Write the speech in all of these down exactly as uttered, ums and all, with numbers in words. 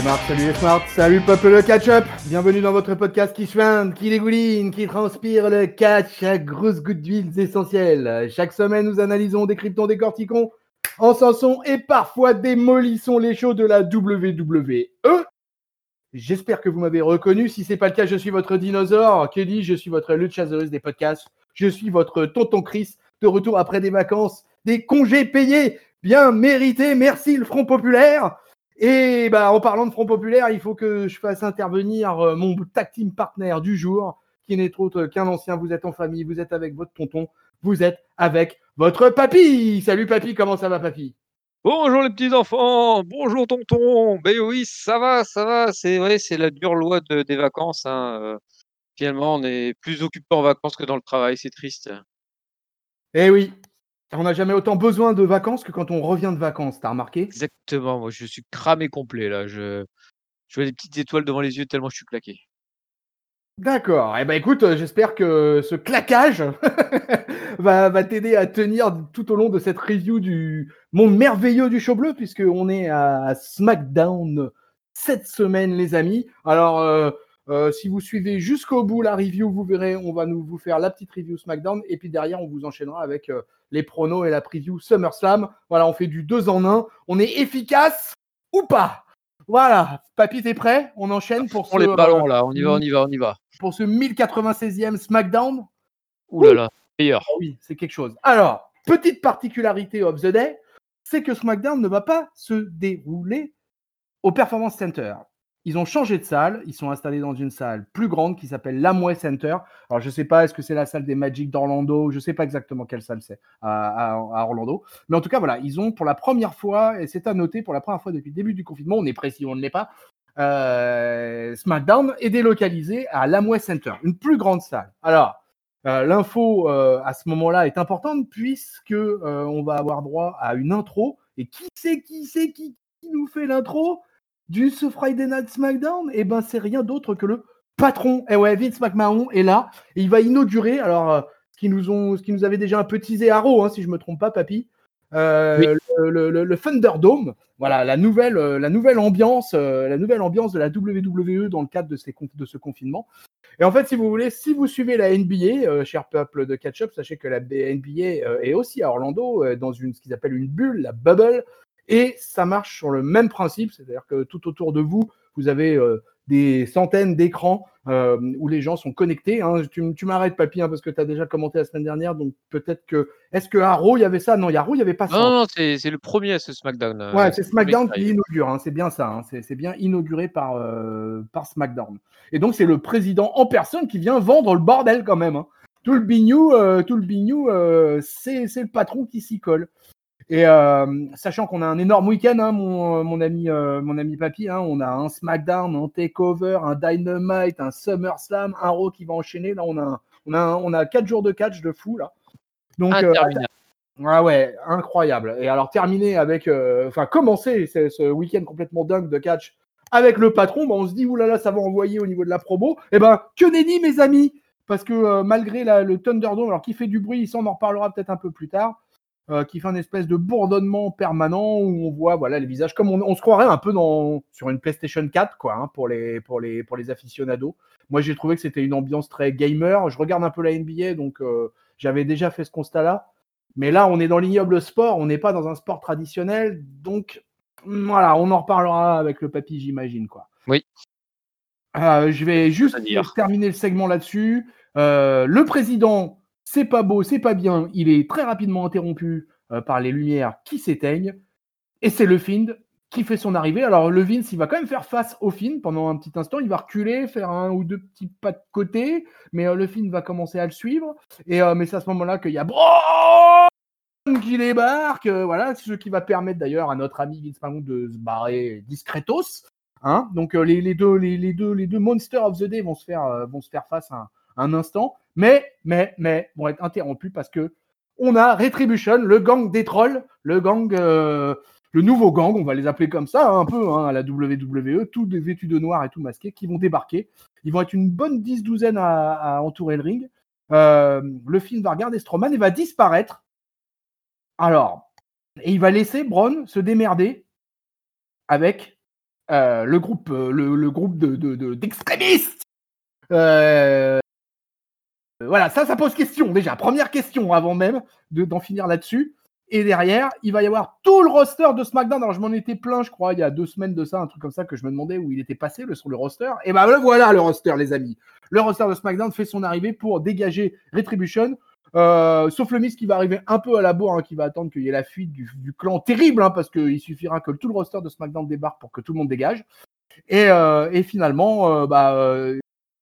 Marc, salut les Smart, salut le peuple de catch-up. Bienvenue dans votre podcast qui chouine, qui dégouline, qui transpire le catch à grosses gouttes d'huiles essentielles. Chaque semaine, nous analysons, décryptons, décortiquons, encensons et parfois démolissons les shows de la W W E. J'espère que vous m'avez reconnu. Si c'est pas le cas, je suis votre dinosaure. Kelly, je suis votre luchasaurus des podcasts. Je suis votre tonton Chris, de retour après des vacances, des congés payés, bien mérités. Merci le Front Populaire. Et bah, en parlant de Front Populaire, il faut que je fasse intervenir euh, mon tag team partner du jour, qui n'est autre qu'un ancien. Vous êtes en famille, vous êtes avec votre tonton, vous êtes avec votre papy. Salut papy, comment ça va papy? Bonjour les petits enfants, bonjour tonton. Ben oui, ça va, ça va. C'est vrai, c'est la dure loi de, des vacances. Hein. Euh, finalement, on est plus occupé en vacances que dans le travail. C'est triste. Eh oui, on n'a jamais autant besoin de vacances que quand on revient de vacances. T'as remarqué? Exactement. Moi, je suis cramé complet là. Je, je vois des petites étoiles devant les yeux tellement je suis claqué. D'accord. Eh ben écoute, euh, j'espère que ce claquage va, va t'aider à tenir tout au long de cette review du monde merveilleux du show bleu, puisqu'on est à SmackDown cette semaine, les amis. Alors, euh, euh, si vous suivez jusqu'au bout la review, vous verrez, on va nous vous faire la petite review SmackDown, et puis derrière, on vous enchaînera avec euh, les pronos et la preview SummerSlam. Voilà, on fait du deux en un. On est efficace ou pas? Voilà, papy, t'es prêt? On enchaîne pour On ce... les ballons euh, là. On y va, on y va, on y va. pour ce mille quatre-vingt-seizième SmackDown. Ouh là là, meilleur. Ah oui, c'est quelque chose. Alors, petite particularité of the day, c'est que SmackDown ne va pas se dérouler au Performance Center. Ils ont changé de salle, ils sont installés dans une salle plus grande qui s'appelle l'Amway Center. Alors, je ne sais pas, est-ce que c'est la salle des Magic d'Orlando? Je ne sais pas exactement quelle salle c'est à, à, à Orlando. Mais en tout cas, voilà, ils ont pour la première fois, et c'est à noter, pour la première fois depuis le début du confinement, on est précis, on ne l'est pas, euh, SmackDown est délocalisé à l'Amway Center, une plus grande salle. Alors, euh, l'info euh, à ce moment-là est importante puisque euh, on va avoir droit à une intro. Et qui c'est qui c'est qui, qui nous fait l'intro du ce Friday Night SmackDown? Eh ben, c'est rien d'autre que le patron. Eh ouais, Vince McMahon est là et il va inaugurer. Alors, euh, ce qui nous ont, ce qui nous avait déjà un peu teasé à Raw, hein, si je me trompe pas, papy. Euh, Oui. le, le, le, le Thunderdome, voilà la nouvelle, euh, la nouvelle ambiance, euh, la nouvelle ambiance de la W W E dans le cadre de, ces, de ce confinement. Et en fait, si vous voulez, si vous suivez la N B A, euh, cher peuple de catch-up, sachez que la N B A euh, est aussi à Orlando, euh, dans une, ce qu'ils appellent une bulle, la bubble, et ça marche sur le même principe, c'est-à-dire que tout autour de vous, vous avez euh, des centaines d'écrans euh, où les gens sont connectés. Hein. Tu, tu m'arrêtes, papy, hein, parce que tu as déjà commenté la semaine dernière, donc peut-être que... Est-ce que à Raw, il y avait ça? Non, il y a Raw, il n'y avait pas ça. Non, non, c'est, c'est le premier à ce SmackDown. Euh, Ouais, c'est c'est le premier SmackDown qui qui arrive. inaugure, hein, c'est bien ça, hein, c'est, c'est bien inauguré par, euh, par SmackDown. Et donc, c'est le président en personne qui vient vendre le bordel quand même. Hein. Tout le bignou, euh, tout le bignou euh, c'est, c'est le patron qui s'y colle. Et euh, sachant qu'on a un énorme week-end, hein, mon, mon, ami, euh, mon ami papy, hein, on a un SmackDown, un TakeOver, un Dynamite, un SummerSlam, un Raw qui va enchaîner. Là, on a, on a, on a quatre jours de catch de fou, là. Donc, euh, Interminable. ah ouais, incroyable. Et alors terminer avec, euh, enfin commencer ce, ce week-end complètement dingue de catch avec le patron, bah, on se dit oulala, ça va envoyer au niveau de la promo. Et ben que nenni mes amis, parce que euh, malgré la, le Thunderdome, alors qui fait du bruit, ça on en reparlera peut-être un peu plus tard, euh, qui fait un espèce de bourdonnement permanent où on voit voilà les visages comme on, on se croirait un peu dans sur une PlayStation quatre quoi, hein, pour les pour les pour les aficionados. Moi j'ai trouvé que c'était une ambiance très gamer. Je regarde un peu la N B A donc euh, j'avais déjà fait ce constat-là. Mais là, on est dans l'ignoble sport, on n'est pas dans un sport traditionnel, donc voilà, on en reparlera avec le papy, j'imagine, quoi. Oui. Euh, je vais juste C'est-à-dire. terminer le segment là-dessus. Euh, le président, c'est pas beau, c'est pas bien, il est très rapidement interrompu euh, par les lumières qui s'éteignent, et c'est le Fiend qui fait son arrivée. Alors le Vince, il va quand même faire face au Fiend pendant un petit instant, il va reculer, faire un ou deux petits pas de côté, mais euh, le Fiend va commencer à le suivre, et euh, mais c'est à ce moment-là qu'il y a Braun qui débarque, euh, voilà, c'est ce qui va permettre d'ailleurs à notre ami Vince McMahon de se barrer discretos. Hein. Donc euh, les, les, deux, les, les, deux, les deux Monsters of the Day vont se faire, euh, vont se faire face à un, un instant, mais, mais, mais vont être interrompus parce que on a Retribution, le gang des trolls, le gang, euh, le nouveau gang, on va les appeler comme ça, hein, un peu hein, à la W W E, tous vêtus de noir et tout masqués, qui vont débarquer. Ils vont être une bonne dix-douzaine à, à entourer le ring. Euh, le film va regarder Strowman et va disparaître. Alors, et il va laisser Braun se démerder avec euh, le groupe, euh, le, le groupe de, de, de- d'extrémistes. Euh, voilà, ça, ça pose question déjà. Première question avant même de, d'en finir là-dessus. Et derrière, il va y avoir tout le roster de SmackDown. Alors, je m'en étais plaint, je crois, il y a deux semaines de ça, un truc comme ça, que je me demandais où il était passé le, sur le roster. Et ben le voilà, le roster, les amis. Le roster de SmackDown fait son arrivée pour dégager Retribution. Euh, sauf le Miz qui va arriver un peu à la bourre, hein, qui va attendre qu'il y ait la fuite du, du clan terrible, hein, parce qu'il suffira que tout le roster de SmackDown débarque pour que tout le monde dégage. Et, euh, et finalement, euh, bah, euh,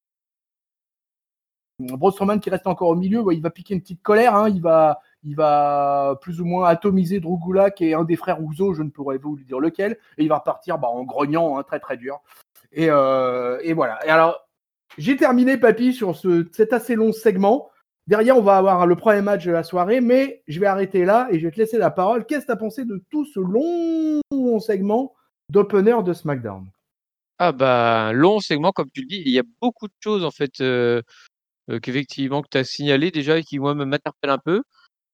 Braun Strowman qui reste encore au milieu, bah, il va piquer une petite colère, hein, il va, il va plus ou moins atomiser Drew Gulak et un des frères Ouzo, je ne pourrais vous dire lequel, et il va repartir bah, en grognant, hein, très très dur. Et, euh, et voilà. Et alors, j'ai terminé, Papy, sur ce, cet assez long segment. Derrière, on va avoir le premier match de la soirée, mais je vais arrêter là et je vais te laisser la parole. Qu'est-ce que tu as pensé de tout ce long segment d'opener de SmackDown? Ah bah, long segment, comme tu le dis, il y a beaucoup de choses en fait euh, euh, qu'effectivement que tu as signalé déjà et qui moi me m'interpellent un peu.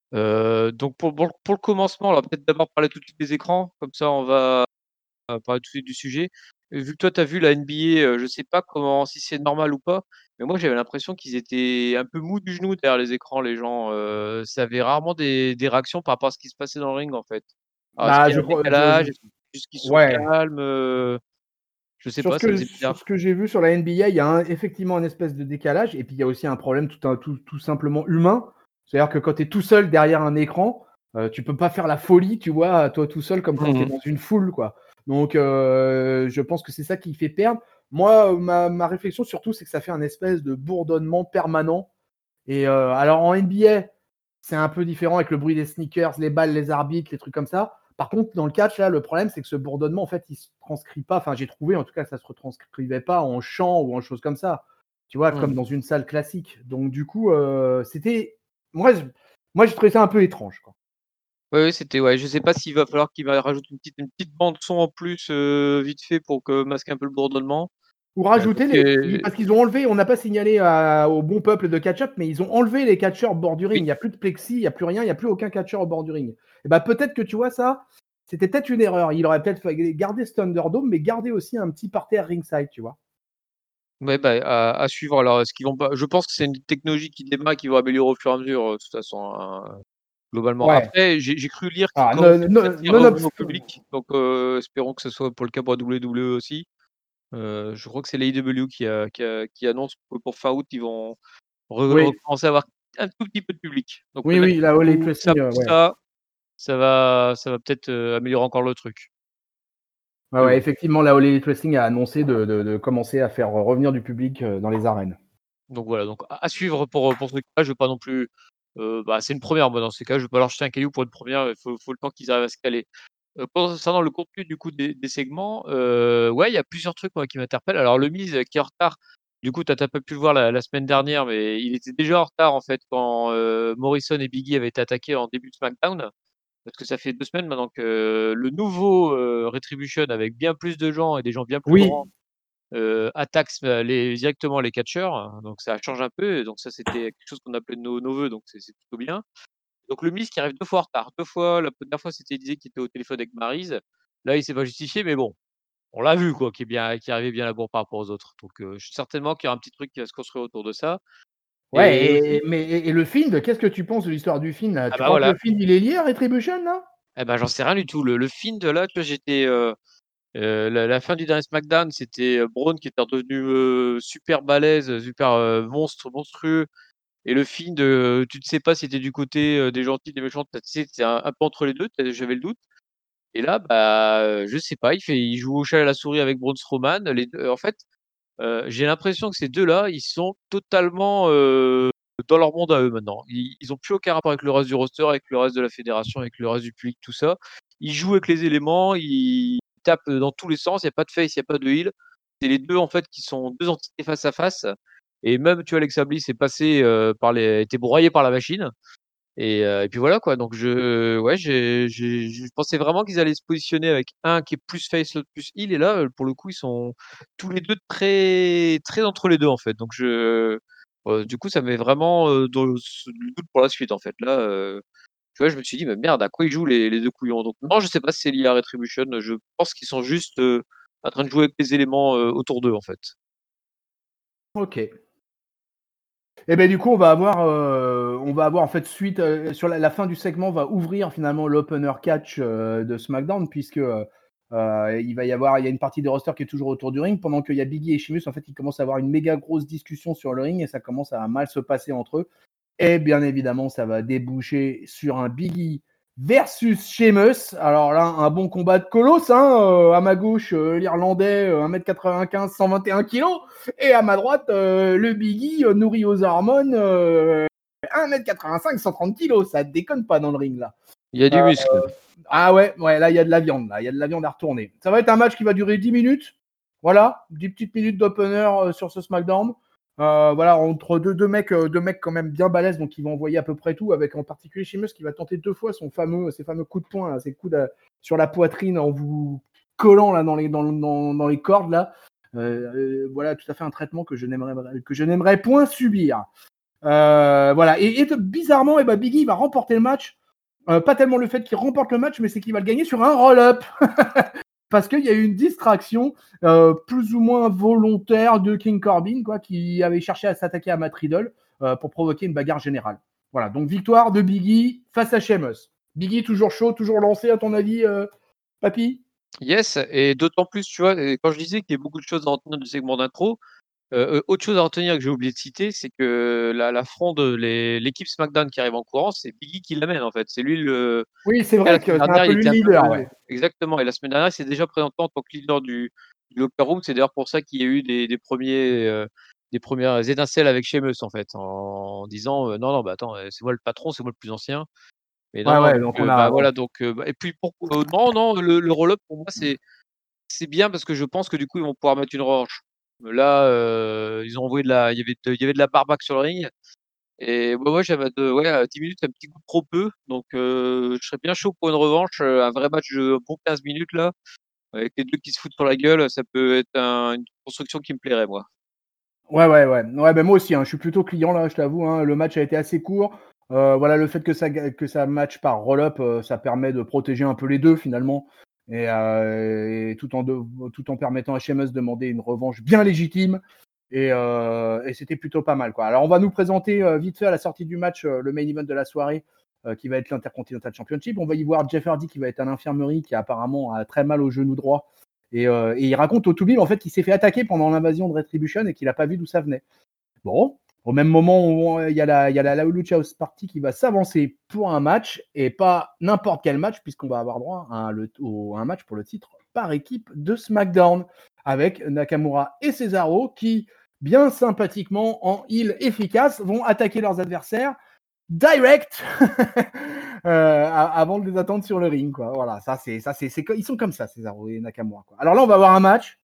Euh, donc pour, pour, pour le commencement, alors peut-être d'abord parler tout de suite des écrans, comme ça on va euh, parler tout de suite du sujet. Et vu que toi tu as vu la N B A, euh, je sais pas comment si c'est normal ou pas, mais moi j'avais l'impression qu'ils étaient un peu mous du genou derrière les écrans, les gens. Euh, ça avait rarement des, des réactions par rapport à ce qui se passait dans le ring en fait. Alors est-ce Bah, qu'il y a je un crois, je, je, décalage? Est-ce que juste qu'ils sont ouais. calmes? euh, Je sais Sur pas, ce ça que, faisait sur bizarre. ce que j'ai vu sur la N B A, il y a un, effectivement un espèce de décalage, et puis il y a aussi un problème tout, un, tout, tout simplement humain. C'est-à-dire que quand tu es tout seul derrière un écran, euh, tu peux pas faire la folie, tu vois, toi tout seul, comme quand tu es Mhm. dans une foule, quoi. Donc, euh, je pense que c'est ça qui fait perdre. Moi, ma, ma réflexion surtout, c'est que ça fait un espèce de bourdonnement permanent. Et euh, alors en N B A, c'est un peu différent avec le bruit des sneakers, les balles, les arbitres, les trucs comme ça. Par contre, dans le catch, là, le problème, c'est que ce bourdonnement, en fait, il se transcrit pas. Enfin, j'ai trouvé, en tout cas, que ça se retranscrivait pas en chant ou en choses comme ça. Tu vois, Mhm. comme dans une salle classique. Donc, du coup, euh, c'était. Moi, je... Moi, j'ai trouvé ça un peu étrange, quoi. Ouais, ouais, c'était ouais. Je sais pas s'il va falloir qu'il va rajouter une petite, une petite bande son en plus euh, vite fait pour que masquer un peu le bourdonnement. Ou Euh, parce rajouter les. que Parce qu'ils ont enlevé, on n'a pas signalé à- au bon peuple de catch-up, mais ils ont enlevé les catcheurs au bord du ring. Il oui, n'y a plus de plexi, il n'y a plus rien, il n'y a plus aucun catcheur au bord du ring. Et bah, peut-être que tu vois ça, c'était peut-être une erreur. Il aurait peut-être fallu garder ce Thunderdome, mais garder aussi un petit parterre ringside, tu vois. ouais, bah, à, à suivre. Alors, ce qu'ils vont pas. Je pense que c'est une technologie qui démarre, et qui va améliorer au fur et à mesure, euh, de toute façon, hein, globalement. Ouais. Après, j'ai j'ai cru lire qu'ils Ah, non, commençaient non, peut-être à non, revenir au obst- public. Donc, euh, espérons que ce soit pour le cas pour la W W E aussi. Euh, je crois que c'est l'A E W qui, a, qui, a- qui annonce que pour fin août, ils vont re- Oui, recommencer à avoir un tout petit peu de public. Donc oui, peut-être oui, que la All Elite tout ça, Wrestling, euh, plus ouais. ça, ça va, ça va peut-être euh, améliorer encore le truc. Ouais, Mais ouais, bon. effectivement, la All Elite Wrestling a annoncé de, de- de commencer à faire revenir du public euh, dans les arènes. Donc voilà, donc à à suivre pour, pour ce truc-là. Je veux pas non plus. Euh, bah, c'est une première, moi, dans ces cas. Je vais pas leur jeter un caillou pour une première. Il faut, faut le temps qu'ils arrivent à se caler. Euh, concernant le contenu du coup des, des segments, euh, ouais, il y a plusieurs trucs moi, qui m'interpellent. Alors le Miz euh, qui est en retard. Du coup, tu n'as pas pu le voir la, la semaine dernière, mais il était déjà en retard en fait quand euh, Morrison et Biggie avaient été attaqués en début de SmackDown. Parce que ça fait deux semaines maintenant que euh, le nouveau euh, Retribution avec bien plus de gens et des gens bien plus Oui, grands euh, attaque euh, les, directement les catcheurs, donc ça change un peu. Et donc ça, c'était quelque chose qu'on appelait nos, nos voeux, donc c'est c'est plutôt bien. Donc le Miz qui arrive deux fois en retard, deux fois. La première fois, c'était disait qu'il était au téléphone avec Maryse. Là, il s'est pas justifié, mais bon, on l'a vu quoi, qui est bien, qui arrivait bien à bourre par rapport aux autres. Donc euh, je suis certainement qu'il y aura un petit truc qui va se construire autour de ça. ouais, Et et, aussi, mais, et, et le Find, qu'est-ce que tu penses de l'histoire du Find là? ah Tu bah crois que le voilà, Find il est lié à Retribution là? eh ben j'en sais rien du tout. Le, le film de là, tu vois, j'étais euh, euh, la, la fin du dernier SmackDown, c'était euh, Braun qui était redevenu euh, super balèze, super euh, monstre, monstrueux. Et le film de tu ne sais pas si c'était du côté, heu, des gentils, des méchants, tu sais, c'est un un peu entre les deux, tu j'avais le doute. Et là, bah, heu, je sais pas, il fait il joue au chat et à la souris avec Braun Strowman. Les deux en fait, heu, j'ai l'impression que ces deux-là, ils sont totalement, heu, dans leur monde à eux maintenant. Ils ils ont plus aucun rapport avec le reste du roster, avec le reste de la fédération, avec le reste du public, tout ça. Ils jouent avec les éléments, ils tapent, dans tous les sens, il y a pas de face, il y a pas de heel. C'est les deux en fait qui sont deux entités face à face. Et même, tu vois, Alexa Bliss est passé, heu, par les a été broyé par la machine. Et heu et puis voilà quoi, donc je ouais, j'ai j'ai je pensais vraiment qu'ils allaient se positionner avec un qui est plus face, l'autre plus heel. Et là, heu, pour le coup, ils sont tous les deux très très entre les deux en fait. Donc je heu, du coup, ça met vraiment, heu, dans le s le doute pour la suite, en fait. Là, heu, tu vois, je me suis dit: «Mais merde, à quoi ils jouent les les deux couillons?» Donc non, je sais pas si c'est lié à Retribution, je pense qu'ils sont juste, heu en train de jouer avec les éléments euh, autour d'eux en fait. Ok. Et ben du coup, on va avoir, euh, on va avoir en fait suite euh, sur la, la fin du segment, on va ouvrir finalement l'opener catch euh, de SmackDown puisque euh, euh, il va y avoir, il y a une partie des rosters qui est toujours autour du ring pendant qu'il y a Biggie et Sheamus. En fait, ils commencent à avoir une méga grosse discussion sur le ring et ça commence à mal se passer entre eux. Et bien évidemment, ça va déboucher sur un Biggie versus Sheamus. Alors là, un bon combat de colosse. Hein, euh, à ma gauche, euh, l'Irlandais, euh, un mètre quatre-vingt-quinze, cent vingt et un kilos. Et à ma droite, euh, le Biggie euh, nourri aux hormones, euh, un mètre quatre-vingt-cinq, cent trente kilos. Ça déconne pas dans le ring là. Il y a du Euh, muscle. ah ouais, ouais, là, il y a de la viande. Là, il y a de la viande à retourner. Ça va être un match qui va durer dix minutes. Voilà, dix petites minutes d'opener euh, sur ce SmackDown. Euh, voilà, entre deux, deux mecs, euh, deux mecs quand même bien balèzes, donc ils vont envoyer à peu près tout, avec en particulier Sheamus qui va tenter deux fois son fameux, ses fameux coups de poing, là, ses coups de, sur la poitrine en vous collant là dans les, dans, dans, dans les cordes là. Euh, euh, voilà, tout à fait un traitement que je n'aimerais, que je n'aimerais point subir. Euh, voilà, et, et bizarrement, et ben Biggie va remporter le match. Euh, pas tellement le fait qu'il remporte le match, mais c'est qu'il va le gagner sur un roll-up. Parce qu'il y a eu une distraction euh, plus ou moins volontaire de King Corbin, quoi, qui avait cherché à s'attaquer à Matt Riddle euh, pour provoquer une bagarre générale. Voilà, donc victoire de Biggie face à Sheamus. Biggie toujours chaud, toujours lancé, à ton avis, euh, papy? Yes, et d'autant plus, tu vois, et quand je disais qu'il y a beaucoup de choses à retenir du segment d'intro, euh, autre chose à retenir que j'ai oublié de citer, c'est que la, la fronde, les- l'équipe SmackDown qui arrive en courant, c'est Biggie qui l'amène en fait. C'est lui le. Oui, c'est La vrai que semaine c'est un dernière, peu il lui était le un peu leader, le- ouais. exactement. Et la semaine dernière, il s'est déjà présenté en tant que leader du, du locker room. C'est d'ailleurs pour ça qu'il y a eu des, des premiers, euh, des premières étincelles avec Sheamus en fait, en disant euh, non, non, bah attends, euh, c'est moi le patron, c'est moi le plus ancien. Mais Ouais, non, non, ouais, donc donc on euh, a. bah Ouais. voilà, donc euh, bah, et puis pour, euh, non, non, le, le roll-up pour moi c'est c'est bien parce que je pense que du coup ils vont pouvoir mettre une revanche. Là, euh, ils ont envoyé de la, il y avait de, il y avait de la barbaque sur le ring. Et ouais, ouais, j'avais de, ouais, à dix minutes, un petit coup de trop peu. Donc, euh, je serais bien chaud pour une revanche, euh, un vrai match de bon quinze minutes là, avec les deux qui se foutent sur la gueule. Ça peut être un- une construction qui me plairait, moi. Ouais, ouais, ouais. Ouais, ben moi aussi, hein, je suis plutôt client là, je t'avoue. Hein. Le match a été assez court. Euh, voilà, le fait que ça, que ça match par roll-up, euh, ça permet de protéger un peu les deux finalement. Et, euh, et tout, en de- tout en permettant à Sheamus de demander une revanche bien légitime. Et, euh, et c'était plutôt pas mal, quoi. Alors, on va nous présenter euh, vite fait à la sortie du match euh, le main event de la soirée, euh, qui va être l'Intercontinental Championship. On va y voir Jeff Hardy qui va être à l'infirmerie, qui apparemment a très mal au genou droit. Et, euh, et il raconte au Toubib en fait qu'il s'est fait attaquer pendant l'invasion de Retribution et qu'il n'a pas vu d'où ça venait. Bon, au même moment, il y a la, il y a la, la Lucha House Party qui va s'avancer pour un match et pas n'importe quel match puisqu'on va avoir droit à un, le, au, un match pour le titre par équipe de SmackDown avec Nakamura et Cesaro qui, bien sympathiquement, en heal efficace, vont attaquer leurs adversaires direct euh, avant de les attendre sur le ring, quoi. Voilà, ça c'est, ça c'est, c'est, ils sont comme ça, Cesaro et Nakamura, quoi. Alors là, on va avoir un match.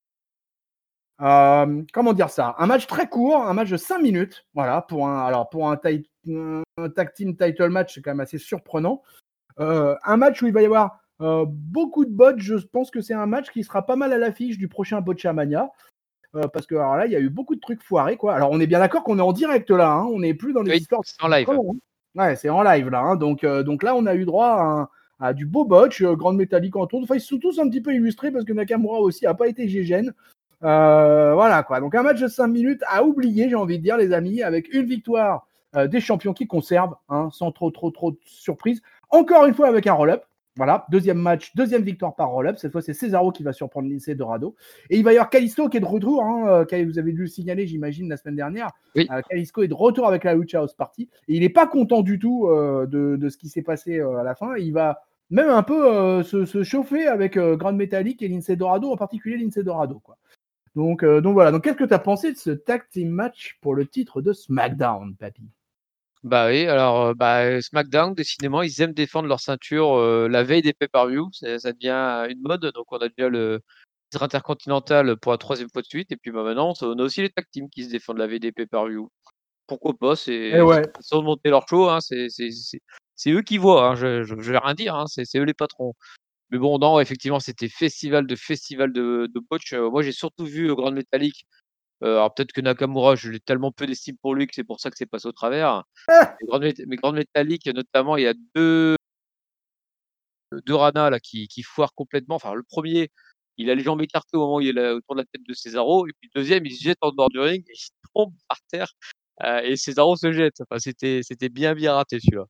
Euh, comment dire ça? Un match très court, un match de cinq minutes. Voilà, pour un, alors pour un, ta- un tag team title match, c'est quand même assez surprenant. Euh, un match où il va y avoir euh, beaucoup de bots. Je pense que c'est un match qui sera pas mal à l'affiche du prochain Botchamania. Euh, parce que alors là, il y a eu beaucoup de trucs foirés, quoi. Alors, on est bien d'accord qu'on est en direct là, hein, on n'est plus dans les Oui, histoires c'est en live. hein. Ouais, c'est en live là. Hein, donc, euh, donc là, on a eu droit à, un, à du beau botch, euh, grande métallique en tour. Enfin, ils sont tous un petit peu illustrés parce que Nakamura aussi a pas été gégène. Euh, voilà quoi. Donc, un match de cinq minutes à oublier, j'ai envie de dire, les amis, avec une victoire euh, des champions qui conservent, hein, sans trop, trop, trop de surprise. Encore une fois, avec un roll-up. Voilà, deuxième match, deuxième victoire par roll-up. Cette fois, c'est Cesaro qui va surprendre Lince Dorado. Et il va y avoir Kalisto qui est de retour. Hein, euh, vous avez dû le signaler, j'imagine, la semaine dernière. Oui. Euh, Kalisto est de retour avec la Lucha House Party. Et il n'est pas content du tout euh, de, de ce qui s'est passé euh, à la fin. Il va même un peu euh, se, se chauffer avec euh, Grand Metalik et Lince Dorado, en particulier Lince Dorado. Quoi. Donc, euh, donc voilà. Donc, qu'est-ce que tu as pensé de ce tag team match pour le titre de SmackDown, papy? Bah oui, alors euh, bah, SmackDown, décidément, ils aiment défendre leur ceinture euh, la veille des pay-per-view. Ça, ça devient une mode. Donc, on a déjà le titre intercontinental pour la troisième fois de suite. Et puis bah, maintenant, on a aussi les tag teams qui se défendent la veille des pay-per-view. Pourquoi pas? Eh C'est ouais. sans monter leur show. Hein, c'est c'est- c'est- c'est eux qui voient. Hein, je, je, je vais rien dire. Hein, c'est c'est eux les patrons. Mais bon, non, effectivement, c'était festival de festival de, de botch. Euh, moi, j'ai surtout vu euh, Grand Metallic. Euh, alors peut-être que Nakamura, je l'ai tellement peu d'estime pour lui que c'est pour ça que c'est passé au travers. Ah Mais Grand, Met- mais Grand Metallic, notamment, il y a deux, deux Rana là, qui, qui foirent complètement. Enfin, le premier, il a les jambes écartées au moment où il est là, autour de la tête de Cesaro, et puis le deuxième, il se jette en dehors du ring et il tombe par terre, heu, et Cesaro se jette. Enfin, c'était c'était bien, bien raté celui-là.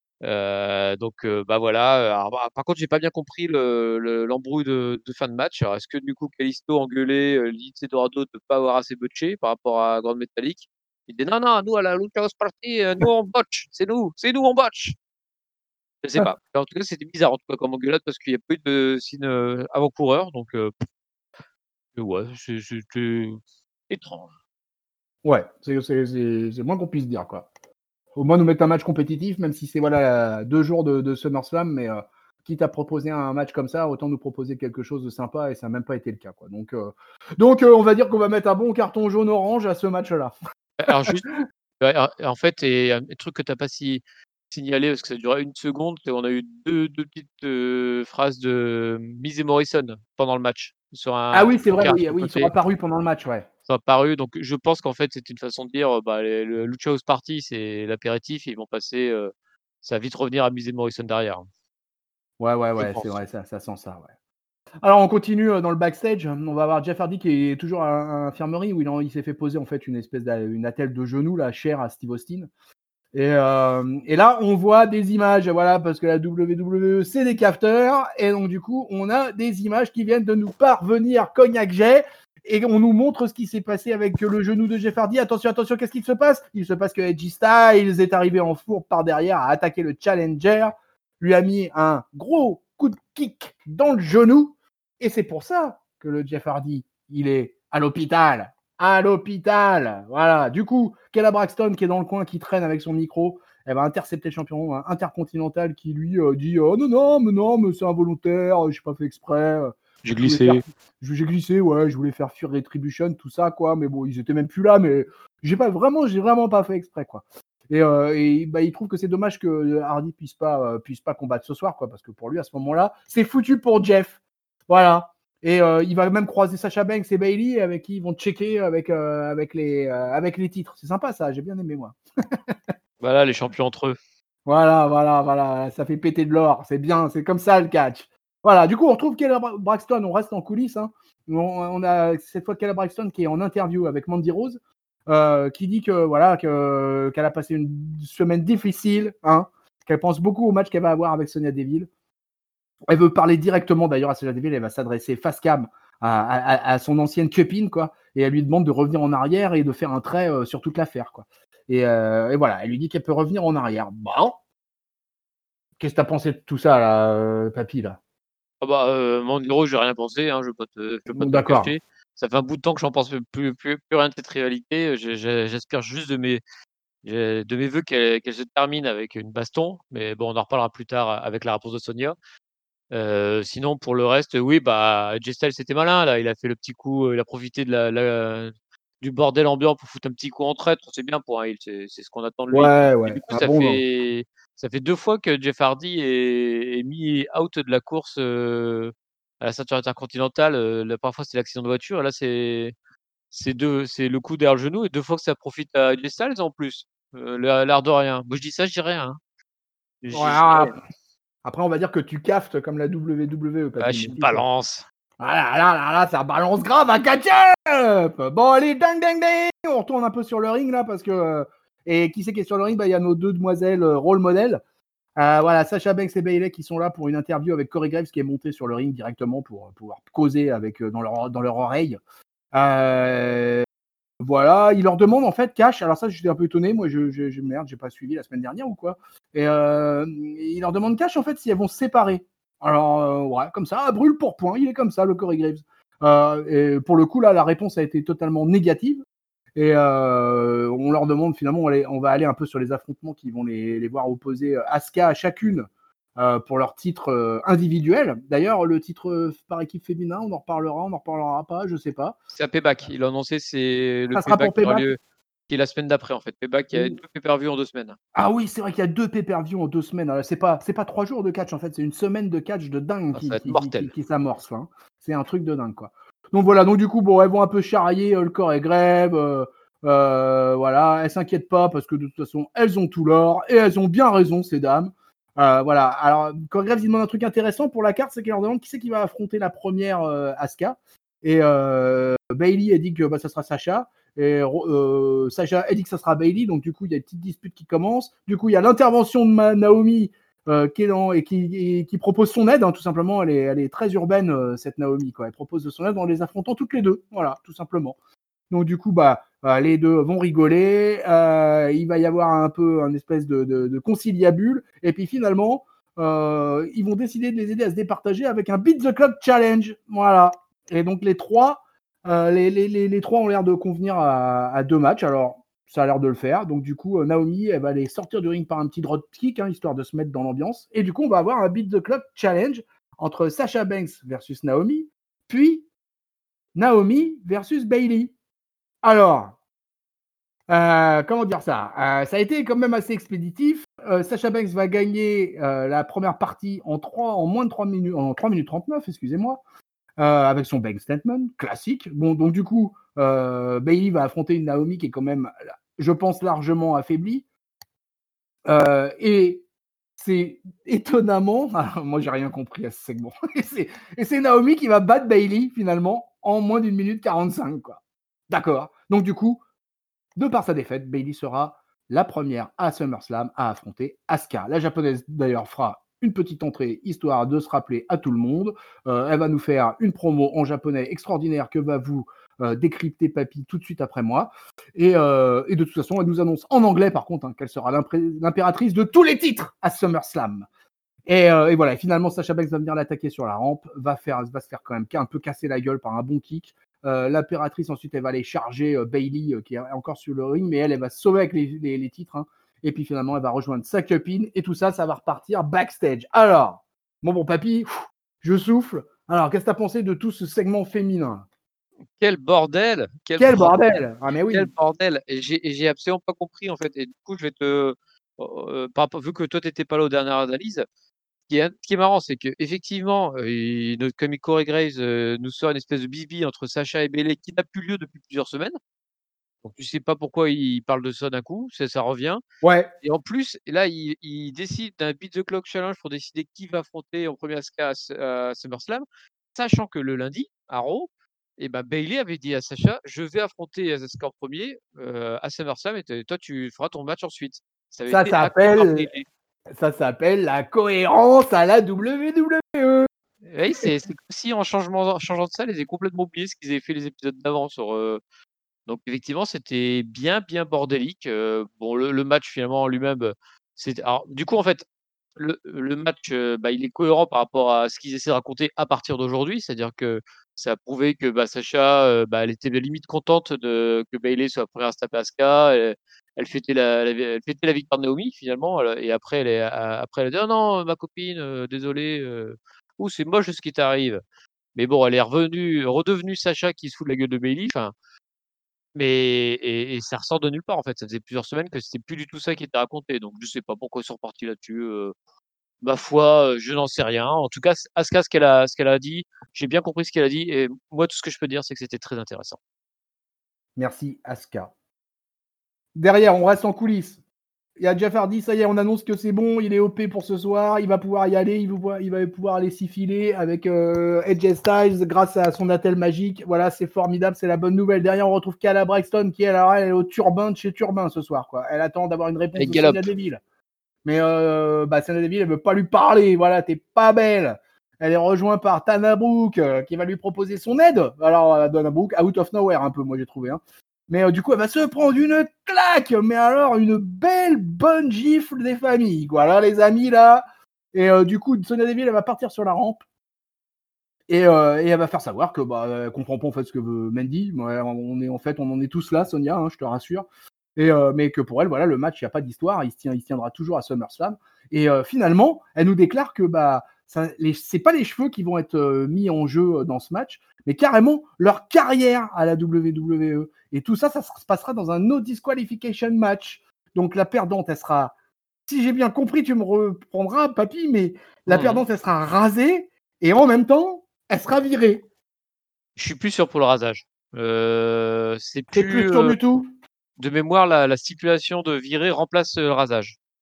Heu, donc heu, bah, voilà, heu, alors bah, par contre, j'ai pas bien compris le le l'embrouille de de fin de match. Alors est-ce que du coup Kalisto engueulait, heu, Lince Dorado de pas avoir assez botché par rapport à Grand Metalik? Il dit: «Non, non, nous à la Lucha House Party, heu, nous on botche, c'est nous, c'est nous on botche!» Je sais pas. Mais en tout cas, c'était bizarre en tout cas comme engueulade parce qu'il y a pas eu de signe, heu, avant-coureur donc heu, ouais, c'est c'était étrange. Ouais, c'est c'est c'est c'est le moins qu'on puisse dire, quoi. Au moins nous mettre un match compétitif, même si c'est voilà deux jours de, de SummerSlam, mais euh, quitte à proposer un match comme ça, autant nous proposer quelque chose de sympa et ça n'a même pas été le cas, quoi. Donc, euh, donc euh, on va dire qu'on va mettre un bon carton jaune-orange à ce match-là. Alors juste, ouais, en en fait et un truc que tu as pas si signalé parce que ça durait une seconde et on a eu deux deux petites, heu, phrases de Miz et Morrison pendant le match, sur Ah un oui, c'est vrai, encart oui, sur le oui, ils sont côté. apparus pendant le match, ouais. Ils sont apparus donc je pense qu'en fait, c'était une façon de dire, heu, bah, les le Lucha House Party, c'est l'apéritif et ils vont passer, heu, ça va vite revenir à Miz et Morrison derrière, Ouais, ouais, je ouais, c'est pense. vrai, ça, ça sent ça, ouais. Alors on continue euh, dans le backstage, on va avoir Jeff Hardy qui est toujours à à l'infirmerie où il, en- il s'est fait poser en fait une espèce d'une attelle de genou, là, chère à Steve Austin. Et, euh, et là, on voit des images, voilà, parce que la W W E, c'est des capteurs, et donc du coup, on a des images qui viennent de nous parvenir, Cognac Jet, et on nous montre ce qui s'est passé avec le genou de Jeff Hardy. Attention, attention, qu'est-ce qu'il se passe? Il se passe que Edgy Styles est arrivé en fourbe par derrière, a attaqué le Challenger, lui a mis un gros coup de kick dans le genou, et c'est pour ça que le Jeff Hardy, il est à l'hôpital. À l'hôpital. Voilà. Du coup, Kayla Braxton qui est dans le coin, qui traîne avec son micro, elle va intercepter le champion hein, intercontinental qui lui euh, dit oh non non mais non mais c'est involontaire, j'ai pas fait exprès. J'ai Je voulais faire, glissé. j'ai glissé, ouais, je voulais faire fuir Retribution, tout ça quoi, mais bon ils étaient même plus là, mais j'ai pas vraiment, j'ai vraiment pas fait exprès quoi. Et, euh, et bah, il trouve que c'est dommage que Hardy puisse pas euh, puisse pas combattre ce soir quoi, parce que pour lui à ce moment-là c'est foutu pour Jeff. Voilà. Et euh, il va même croiser Sasha Banks et Bayley avec qui ils vont checker avec, euh, avec, les, euh, avec les titres. C'est sympa ça, j'ai bien aimé moi. Voilà, les champions entre eux. Voilà, voilà, voilà, ça fait péter de l'or, c'est bien, c'est comme ça le catch. Voilà, du coup on retrouve Kayla Braxton, on reste en coulisses. Hein. On, on a cette fois Kayla Braxton qui est en interview avec Mandy Rose, euh, qui dit que voilà que, qu'elle a passé une semaine difficile, hein, qu'elle pense beaucoup au match qu'elle va avoir avec Sonya Deville. Elle veut parler directement d'ailleurs à Sonya Deville, elle va s'adresser face cam à, à, à son ancienne copine, quoi, et elle lui demande de revenir en arrière et de faire un trait euh, sur toute l'affaire, quoi. Et, euh, et voilà, elle lui dit qu'elle peut revenir en arrière. Bon, qu'est-ce que t'as pensé de tout ça, là, euh, papy, là? Ah bah, heu, Mandy Rose, j'ai rien pensé, hein, je vais pas te je vais pas Bon, te le d'accord. cacher. Ça fait un bout de temps que j'en pense plus plus plus rien de cette rivalité, j'ai j'ai j'aspire juste de mes j'ai de mes vœux qu'elle qu'elle se termine avec une baston, mais bon, on en reparlera plus tard avec la réponse de Sonia. Heu, sinon pour le reste, oui, bah, A J Styles c'était malin là, il a fait le petit coup, heu, il a profité de la la du bordel ambiant pour foutre un petit coup en traître, c'est bien pour un heel, c'est c'est ce qu'on attend de lui. Ouais, Et ouais, du coup un ça bon vent. fait ça fait deux fois que Jeff Hardy est est mis out de la course, heu, à la ceinture intercontinentale, heu, la première fois c'était l'accident de voiture et là c'est c'est deux c'est le coup derrière le genou et deux fois que ça profite à A J Styles en plus, heu, l'air l'air de rien. Moi je dis ça, je dis rien, hein. Je Ouais, dis je dis rien. après, on va dire que tu caftes comme la W W E, Ah, papy, je mais suis une si, ça. balance. Ah là là là là, ça balance grave à catch-up. Bon, allez, ding, ding, ding. On retourne un peu sur le ring, là, parce que... euh, et qui c'est qui est sur le ring? Bah, il y a nos deux demoiselles euh, role modèles. Euh, voilà, Sasha Banks et Bayley qui sont là pour une interview avec Corey Graves qui est monté sur le ring directement pour pouvoir causer avec, euh, dans, leur, dans leur oreille. Euh, voilà, il leur demande en fait cash. Alors ça, j'étais un peu étonné. Moi, je, je, je merde, j'ai pas suivi la semaine dernière ou quoi. Et euh, il leur demande cash en fait si elles vont se séparer. Alors euh, ouais, comme ça, à brûle pour point. Il est comme ça, le Corey Graves. Euh, et pour le coup là, la réponse a été totalement négative. Et euh, on leur demande finalement, on, les, on va aller un peu sur les affrontements qui vont les, les voir opposer Asuka à chacune euh, pour leur titre euh, individuel. D'ailleurs, le titre euh, par équipe féminin, on en reparlera, on en reparlera pas, je sais pas. C'est à Payback. Il a annoncé, c'est le Ça sera Payback pour qui aura Payback. lieu, qui est la semaine d'après en fait. Payback, il y a deux pay-per-view en deux semaines. Ah oui, c'est vrai qu'il y a deux pay-per-view en deux semaines. Alors, c'est pas, c'est pas trois jours de catch en fait, c'est une semaine de catch de dingue Ah, ça qui, va être qui, qui, qui, mortel. qui s'amorce. Hein. C'est un truc de dingue quoi. Donc voilà, donc du coup, bon, elles vont un peu charrier, euh, le corps est grève. Euh, euh, voilà, elles s'inquiètent pas parce que de toute façon, elles ont tout l'or et elles ont bien raison, ces dames. Euh, voilà. Alors, quand Graves il demande un truc intéressant pour la carte, c'est qu'il leur demande qui c'est qui va affronter la première euh, Asuka. Et euh, Bayley a dit que bah, ça sera Sacha. Et euh, Sacha a dit que ça sera Bayley. Donc, du coup, il y a une petite dispute qui commence. Du coup, il y a l'intervention de Ma- Naomi euh, qui, est dans, et qui, et qui propose son aide. Hein, tout simplement, elle est, elle est très urbaine, euh, cette Naomi. Quoi. Elle propose de son aide en les affrontant toutes les deux. Voilà, tout simplement. Donc du coup, bah, euh, les deux vont rigoler. Euh, il va y avoir un peu un espèce de, de, de conciliabule. Et puis finalement, euh, ils vont décider de les aider à se départager avec un Beat the Clock Challenge. Voilà. Et donc les trois, euh, les, les, les, les trois ont l'air de convenir à, à deux matchs. Alors ça a l'air de le faire. Donc du coup, euh, Naomi, elle va aller sortir du ring par un petit drop kick, hein, histoire de se mettre dans l'ambiance. Et du coup, on va avoir un Beat the Clock Challenge entre Sasha Banks versus Naomi, puis Naomi versus Bayley. Alors, euh, comment dire ça euh, Ça a été quand même assez expéditif. Euh, Sasha Banks va gagner euh, la première partie en, trois, en moins de trois minutes, en trois minutes trente-neuf, excusez-moi, euh, avec son bank statement classique. Bon, donc du coup, euh, Bayley va affronter une Naomi qui est quand même, je pense, largement affaiblie. Euh, et c'est étonnamment, alors, moi j'ai rien compris à ce segment, et c'est, et c'est Naomi qui va battre Bayley finalement en moins d'une minute quarante-cinq, quoi. D'accord. Donc du coup, de par sa défaite, Bayley sera la première à SummerSlam à affronter Asuka. La japonaise d'ailleurs fera une petite entrée histoire de se rappeler à tout le monde. Euh, elle va nous faire une promo en japonais extraordinaire que va vous euh, décrypter Papy tout de suite après moi. Et, euh, et de toute façon, elle nous annonce en anglais par contre hein, qu'elle sera l'impératrice de tous les titres à SummerSlam. Et, euh, et voilà, et finalement, Sasha Banks va venir l'attaquer sur la rampe, va, faire, va se faire quand même un peu casser la gueule par un bon kick. Euh, L'impératrice, ensuite, elle va aller charger euh, Bayley, euh, qui est encore sur le ring, mais elle, elle va se sauver avec les, les, les titres. Hein. Et puis finalement, elle va rejoindre sa copine, et tout ça, ça va repartir backstage. Alors, mon bon papy, pff, je souffle. Alors, qu'est-ce que t'as pensé de tout ce segment féminin? Quel bordel! Quel Quel bordel! bordel! Ah, mais Quel oui! bordel! Et j'ai et j'ai absolument pas compris, en fait. Et du coup, je vais te, heu, par rapport vu que toi, tu étais pas là aux dernières analyses, ce qui est ce qui est marrant, c'est qu'effectivement, heu, et notre comic Corey Graves, heu, nous sort une espèce de bisbille entre Sacha et Bayley qui n'a plus lieu depuis plusieurs semaines. Donc tu sais pas pourquoi il parle de ça d'un coup, ça ça revient. Ouais, Et en plus, là, il il décide d'un beat the clock challenge pour décider qui va affronter en premier Asuka à S à SummerSlam, sachant que le lundi, à Raw, et bah, Bayley avait dit à Sacha: «Je vais affronter Asuka en premier heu, à SummerSlam et t toi tu feras ton match ensuite». Ça avait ça été acté par s'appelle, Bayley. ça s'appelle la cohérence à la W W E. Oui, c'est c'est comme si en changement en changeant de salle, ils avaient complètement oublié ce qu'ils avaient fait les épisodes d'avant sur, heu donc effectivement, c'était bien, bien bordélique, heu, bon le le match finalement en lui-même, heu, c'était alors du coup en fait, le le match, heu, bah, il est cohérent par rapport à ce qu'ils essaient de raconter à partir d'aujourd'hui. C'est-à-dire que ça a prouvé que, bah, Sacha, heu, bah, elle était limite contente de que Bayley soit la première à se taper Asuka, elle elle fêtait la la elle fêtait la victoire de Naomi finalement, heu et après elle est a après elle a dit: «Oh non, ma copine, heu, désolée, heu, ouh c'est moche ce qui t'arrive». Mais bon, elle est revenue redevenue Sacha qui se fout de la gueule de Bayley, enfin mais et et ça ressort de nulle part, en fait. Ça faisait plusieurs semaines que c'était plus du tout ça qui était raconté, donc je sais pas pourquoi ils sont repartis là-dessus, heu, ma foi, heu, je n'en sais rien. En tout cas, s Asuka, ce qu'elle a ce qu'elle a dit, j'ai bien compris ce qu'elle a dit et moi, tout ce que je peux dire, c'est que c'était très intéressant. Merci, Asuka. Derrière, on reste en coulisses. Il y a Jeff Hardy, ça y est, on annonce que c'est bon, il est O P pour ce soir, il va pouvoir y aller, il va, il va pouvoir aller s'y filer avec euh, A J Styles grâce à son attel magique. Voilà, c'est formidable, c'est la bonne nouvelle. Derrière, on retrouve Kala Braxton qui, elle, alors, elle est au turbin de chez Turbin ce soir. Quoi. Elle attend d'avoir une réponse Et de Galop. Sonya Deville. Mais euh, bah, Sonya Deville, elle veut pas lui parler. Voilà, t'es pas belle. Elle est rejointe par Tana Brooke euh, qui va lui proposer son aide. Alors, euh, Tana Brooke, out of nowhere un peu, moi j'ai trouvé. Hein. Mais euh, du coup, elle va se prendre une claque, mais alors une belle bonne gifle des familles. Voilà, les amis, là. Et euh, du coup, Sonya Deville, elle va partir sur la rampe. Et, euh, et elle va faire savoir que bah, elle comprend pas en fait ce que veut Mandy. Ouais, on est en fait, on en est tous là, Sonia, hein, je te rassure. Et euh, mais que pour elle, voilà, le match, il n'y a pas d'histoire, il se, tient, il se tiendra toujours à SummerSlam. Et euh, finalement, elle nous déclare que bah, ça, les, c'est pas les cheveux qui vont être euh, mis en jeu dans ce match, mais carrément leur carrière à la W W E. Et tout ça, ça se passera dans un no disqualification match. Donc la perdante, elle sera, si j'ai bien compris, tu me reprendras, papy, mais la Mmh mh. perdante, elle sera rasée et en même temps, elle sera virée. Je suis plus sûr pour le rasage. Heu, c'est C'est plus plus, sûr heu, du tout. de mémoire, la la stipulation de virer remplace, heu, le rasage.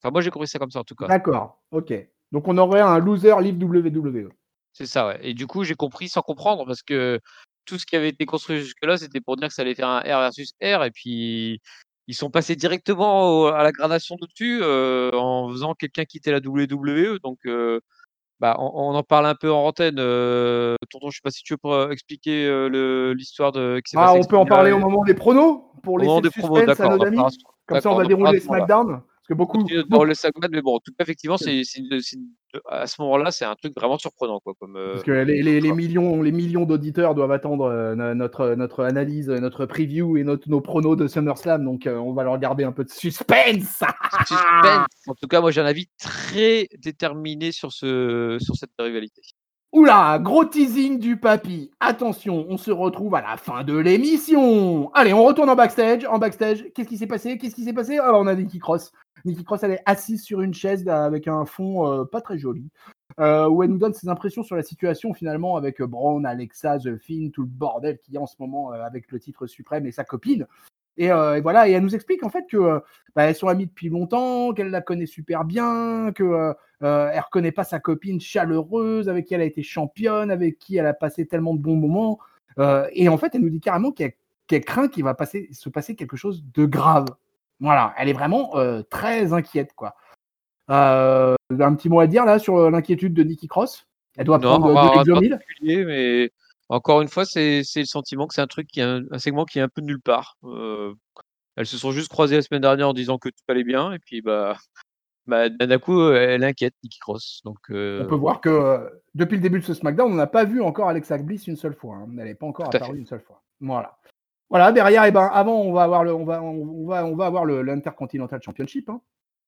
Enfin, moi, j'ai compris ça comme ça, en tout cas. D'accord, OK. Donc on aurait un loser leave W W E. C'est ça, ouais et du coup, j'ai compris sans comprendre parce que tout ce qui avait été construit jusque-là, c'était pour dire que ça allait faire un R versus R et puis ils sont passés directement au à la gradation d'au-dessus, heu, en faisant quelqu'un quitter la W W E donc heu, bah, on on en parle un peu en antenne, heu, tonton, je sais pas si tu veux pour, heu, expliquer, heu, le l'histoire de qui s'est Ah, passée avec on peut en celui-là parler au et moment des pronos? Pour au moment laisser le des promos, suspense à d'accord, nos on en parlera à amis? ce Comme ça, on d'accord, va on en parlera à dérouler ce moment-là. SmackDown? Parce que beaucoup Continue de beaucoup dérouler le segment, mais bon, en tout cas, effectivement, c'est c'est une c'est une à ce moment-là, c'est un truc vraiment surprenant, quoi, comme, Parce heu, que les comme les les choix. millions les millions d'auditeurs doivent attendre, heu, no notre notre analyse, notre preview et notre nos pronos de SummerSlam, donc heu, on va leur garder un peu de suspense! Suspense! En tout cas, moi, j'ai un avis très déterminé sur ce sur cette rivalité. Ouh là! Gros teasing du papy. Attention, on se retrouve à la fin de l'émission. Allez, on retourne en backstage. En backstage, qu'est-ce qui s'est passé? Qu'est-ce qui s'est passé? Alors, on a Nikki Cross. Nikki Cross, elle est assise sur une chaise là, avec un fond euh, pas très joli, euh, où elle nous donne ses impressions sur la situation finalement avec euh, Braun, Alexa, The Finn, tout le bordel qu'il y a en ce moment euh, avec le titre suprême et sa copine. Et, euh, et voilà, et elle nous explique en fait que euh, bah, elles sont amies depuis longtemps, qu'elle la connaît super bien, que euh, euh, elle reconnaît pas sa copine chaleureuse avec qui elle a été championne, avec qui elle a passé tellement de bons moments. Euh, et en fait, elle nous dit carrément qu'elle, qu'elle craint qu'il va passer, se passer quelque chose de grave. Voilà, elle est vraiment euh, très inquiète, quoi. Euh, un petit mot à dire là sur l'inquiétude de Nikki Cross. Elle doit Non, prendre de rien de l'exomil. particulier, mais encore une fois, c'est c'est le sentiment que c'est un truc qui est un un segment qui est un peu de nulle part. Heu, elles se sont juste croisées la semaine dernière en disant que tout allait bien et puis, bah bah, d'un coup, heu, elle est inquiète, Nikki Cross, donc On peut heu, voir que euh, depuis le début de ce SmackDown, on n'a pas vu encore Alexa Bliss une seule fois. Hein. Elle n'est pas encore tout à fait. apparue une seule fois. Voilà. Voilà, derrière, et ben, avant, on va avoir le, on va, on va, on va avoir le, l'Intercontinental Championship, hein,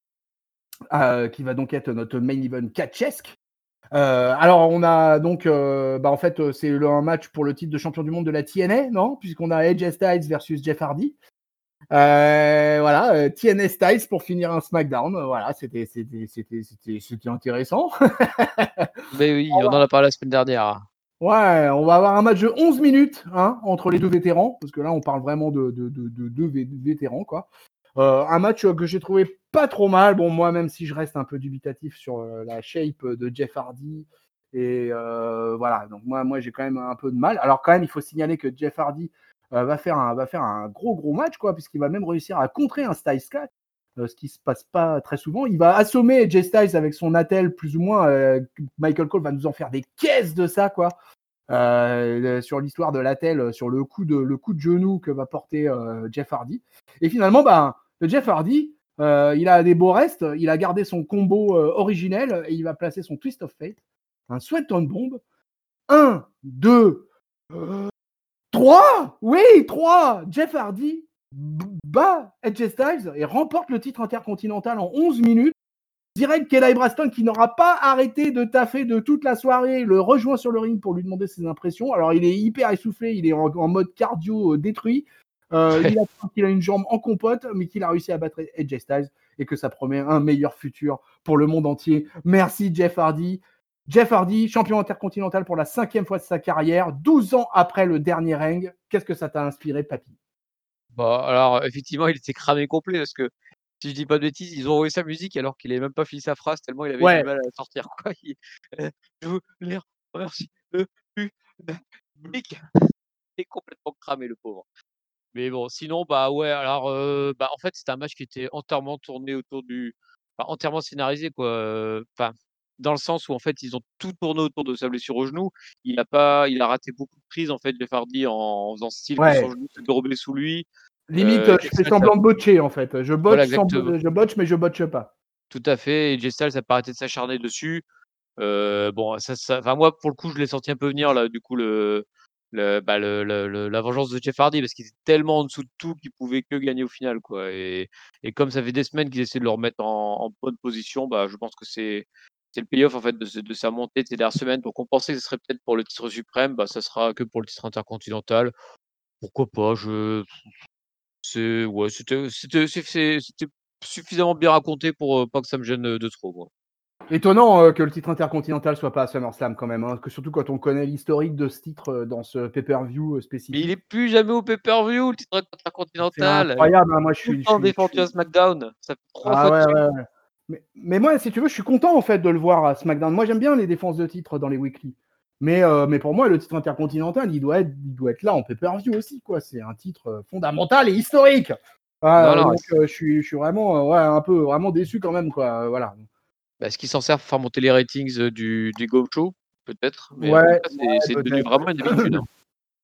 euh, qui va donc être notre main event catchesque. Euh, alors, on a donc, euh, bah, en fait, euh, c'est le, un match pour le titre de champion du monde de la T N A, non? Puisqu'on a Edge Styles versus Jeff Hardy. Euh, voilà, euh, T N A Styles pour finir un SmackDown. Euh, voilà, c'était, c'était, c'était, c'était, c'était intéressant. Mais oui, on en a parlé la semaine dernière. Ouais, on va avoir un match de onze minutes hein, entre les deux vétérans, parce que là, on parle vraiment de deux de, de, de, de vétérans, quoi. Euh, un match que j'ai trouvé pas trop mal. Bon, moi, même si je reste un peu dubitatif sur euh, la shape de Jeff Hardy. Et euh, voilà, donc moi, moi j'ai quand même un peu de mal. Alors, quand même, il faut signaler que Jeff Hardy euh, va, faire un, va faire un gros, gros match, quoi, puisqu'il va même réussir à contrer un Styles quatre, euh, ce qui se passe pas très souvent. Il va assommer Jay Styles avec son attel, plus ou moins. Euh, Michael Cole va nous en faire des caisses de ça, quoi. Euh, sur l'histoire de l'attel, sur le coup de, le coup de genou que va porter euh, Jeff Hardy. Et finalement, bah, le Jeff Hardy, euh, il a des beaux restes, il a gardé son combo euh, originel et il va placer son Twist of Fate, un Swanton Bomb. Un, deux, trois! Oui, trois! Jeff Hardy bat Edge Styles et remporte le titre intercontinental en onze minutes. Direct qu'Eli Braston, qui n'aura pas arrêté de taffer de toute la soirée, le rejoint sur le ring pour lui demander ses impressions. Alors, il est hyper essoufflé, il est en, en mode cardio euh, détruit. Euh, il a qu'il a une jambe en compote, mais qu'il a réussi à battre Edge Styles et que ça promet un meilleur futur pour le monde entier. Merci Jeff Hardy. Jeff Hardy, champion intercontinental pour la cinquième fois de sa carrière, douze ans après le dernier règne. Qu'est-ce que ça t'a inspiré, papy? Bah, alors effectivement, il était cramé complet parce que si je dis pas de bêtises, ils ont envoyé sa musique alors qu'il avait même pas fini sa phrase tellement il avait du Ouais, mal à la sortir, quoi. Il heu, je voulais remercier le public. Il est complètement cramé le pauvre. Mais bon, sinon, bah, ouais, alors, heu, bah, en fait, c'était un match qui était entièrement tourné autour du enfin, entièrement scénarisé, quoi, heu, enfin, dans le sens où, en fait, ils ont tout tourné autour de sa blessure au genou. Il a pas il a raté beaucoup de prises, en fait, Jeff Hardy, en en faisant style que son ouais. genou se dérobait sous lui. Limite, Heu, euh, je Jay fais Styles a semblant de botcher, en fait. Je voilà, botche, sans, exactement, je botche, mais je botche pas. tout à fait et Jay Styles a pas arrêté de s'acharner dessus. Heu, bon, ça ça enfin, moi, pour le coup, je l'ai senti un peu venir, là, du coup, le le, bah, le le le la vengeance de Jeff Hardy parce qu'il était tellement en dessous de tout qu'il pouvait que gagner au final, quoi et et comme ça fait des semaines qu'ils essaient de le remettre en en bonne position, bah, je pense que c'est c'est le payoff, en fait, de ce de sa montée de ces dernières semaines. Donc on pensait que ce serait peut-être pour le titre suprême, bah, ça sera que pour le titre intercontinental. Pourquoi pas? Je c'est ouais, c'était c'était c'est c'est c'était suffisamment bien raconté pour, heu, pas que ça me gêne, heu, de trop, quoi. Étonnant euh, que le titre intercontinental soit pas à SummerSlam quand même, hein, que surtout quand on connaît l'historique de ce titre euh, dans ce pay-per-view euh, Mais il est spécifique. plus jamais au pay-per-view, le titre C'est intercontinental. Il est incroyable, hein, moi je tout le suis, je temps suis, je défendu à suis... SmackDown. Ça fait trois Ah fois de ouais, suite. ouais, ouais. Mais, mais moi, si tu veux, je suis content en fait de le voir à SmackDown. Moi, j'aime bien les défenses de titre dans les weekly. Mais, euh, mais pour moi, le titre intercontinental, il doit être, il doit être là en pay-per-view aussi, quoi. C'est un titre euh, fondamental et historique. Non, Ah, non, donc, c'est- euh, je suis, je suis vraiment, euh, ouais, un peu, vraiment déçu quand même, quoi. Euh, Voilà. bah, est-ce qu'ils s'en servent pour faire monter les ratings euh, du, du Go Show? Peut-être, mais en tout Ouais, cas, c'est ouais, c'est devenu peut-être. vraiment une habitude. hein.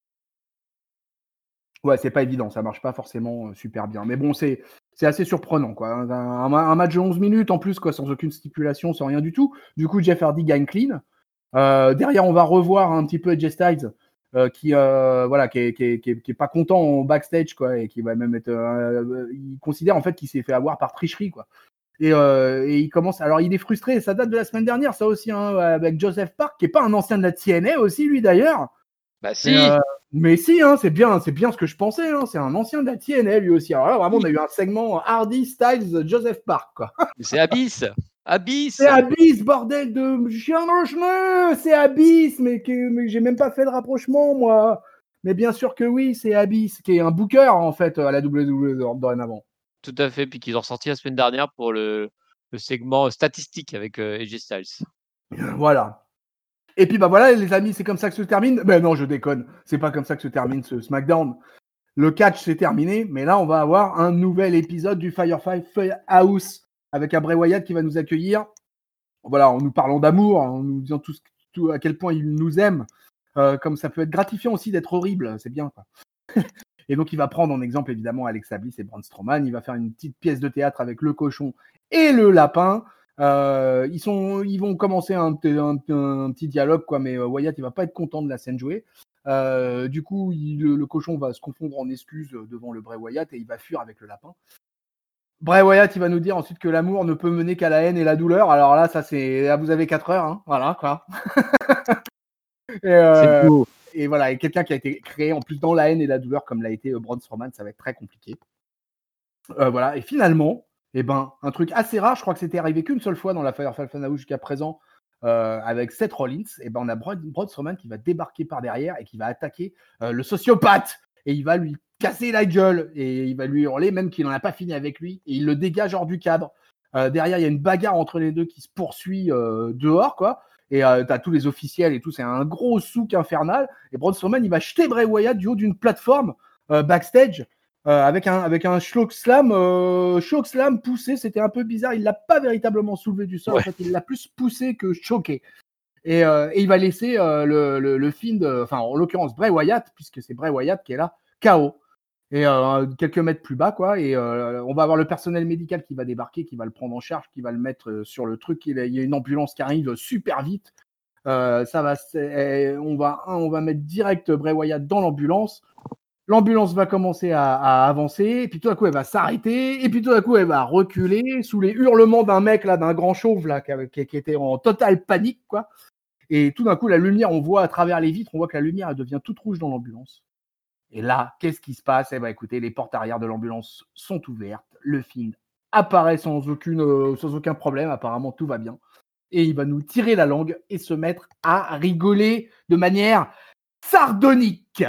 Ouais, c'est pas évident, ça marche pas forcément euh, super bien. Mais bon, c'est c'est assez surprenant, quoi. Un, un- un match de onze minutes en plus, quoi, sans aucune stipulation, sans rien du tout. Du coup, Jeff Hardy gagne clean. Euh, derrière, on va revoir un petit peu A J Styles, euh, qui, euh, voilà, qui est, qui, est, qui, est, qui est pas content en backstage, quoi, et qui va même être. Euh, il considère en fait qu'il s'est fait avoir par tricherie, quoi. Et, euh, et il commence. Alors, il est frustré. Ça date de la semaine dernière, ça aussi, hein, avec Joseph Park, qui est pas un ancien de la T N A aussi, lui d'ailleurs. Bah Et, euh, si, mais si, hein, c'est bien, c'est bien ce que je pensais. Hein, c'est un ancien de la T N A lui aussi. Alors là, vraiment, on si, a eu un segment Hardy, Styles, Joseph Park, quoi. c'est Abyss, C'est Abyss. Abyss, bordel de chien dans le chemin. C'est Abyss, mais, que, mais j'ai même pas fait le rapprochement, moi. Mais bien sûr que oui, c'est Abyss, qui est un booker en fait à la W W E dorénavant. Tout à fait, puis qu'ils ont ressorti la semaine dernière pour le, le segment statistique avec euh, A J Styles. Voilà. Et puis bah voilà, les amis, c'est comme ça que se termine. Ben non, je déconne. C'est pas comme ça que se termine ce SmackDown. Le catch c'est terminé, mais là on va avoir un nouvel épisode du Firefly House avec un Bray Wyatt qui va nous accueillir. Voilà, en nous parlant d'amour, en nous disant tout, tout à quel point il nous aime. Euh, comme ça peut être gratifiant aussi d'être horrible, c'est bien, quoi. Et donc il va prendre en exemple évidemment Alexa Bliss et Braun Strowman. Il va faire une petite pièce de théâtre avec le cochon et le lapin. Euh, ils, sont, ils vont commencer un, un, un petit dialogue, quoi, mais Wyatt il va pas être content de la scène jouée. Euh, du coup, il, le, le, cochon va se confondre en excuses devant le Bray Wyatt et il va fuir avec le lapin. Bray Wyatt, il va nous dire ensuite que l'amour ne peut mener qu'à la haine et la douleur. Alors là, ça c'est, là, vous avez quatre heures, hein, voilà quoi. et, euh, et voilà, et quelqu'un qui a été créé en plus dans la haine et la douleur, comme l'a été euh, Braun Strowman, ça va être très compliqué. Euh, voilà, et finalement, eh ben, un truc assez rare, je crois que c'était arrivé qu'une seule fois dans la Firefly Funhouse jusqu'à présent, euh, avec Seth Rollins, et ben on a Braun, Braun Strowman qui va débarquer par derrière et qui va attaquer euh, le sociopathe, et il va lui casser la gueule, et il va lui hurler même qu'il n'en a pas fini avec lui, et il le dégage hors du cadre. Euh, derrière, il y a une bagarre entre les deux qui se poursuit euh, dehors, quoi. Et euh, t'as tous les officiels et tout, c'est un gros souk infernal. Et Braun Strowman, il va jeter Bray Wyatt du haut d'une plateforme euh, backstage euh, avec un avec un choke slam, euh, choke slam poussé. C'était un peu bizarre. Il l'a pas véritablement soulevé du sol. Ouais. En fait, il l'a plus poussé que choqué. Et, euh, et il va laisser euh, le, le, le Fiend, enfin en l'occurrence Bray Wyatt, puisque c'est Bray Wyatt qui est là, K O. Et euh, quelques mètres plus bas, quoi. Et euh, on va avoir le personnel médical qui va débarquer, qui va le prendre en charge, qui va le mettre euh, sur le truc. Il y a une ambulance qui arrive super vite. Euh, ça va, on va, on va mettre direct Bray Wyatt dans l'ambulance. L'ambulance va commencer à, à avancer, et puis tout à coup elle va s'arrêter, et puis tout à coup elle va reculer sous les hurlements d'un mec là, d'un grand chauve là, qui, qui était en totale panique, quoi. Et tout d'un coup la lumière, on voit à travers les vitres, on voit que la lumière elle devient toute rouge dans l'ambulance. Et là, qu'est-ce qui se passe? Eh ben, écoutez, les portes arrière de l'ambulance sont ouvertes. Le Fiend apparaît sans, aucune, euh, sans aucun problème. Apparemment, tout va bien. Et il va nous tirer la langue et se mettre à rigoler de manière sardonique.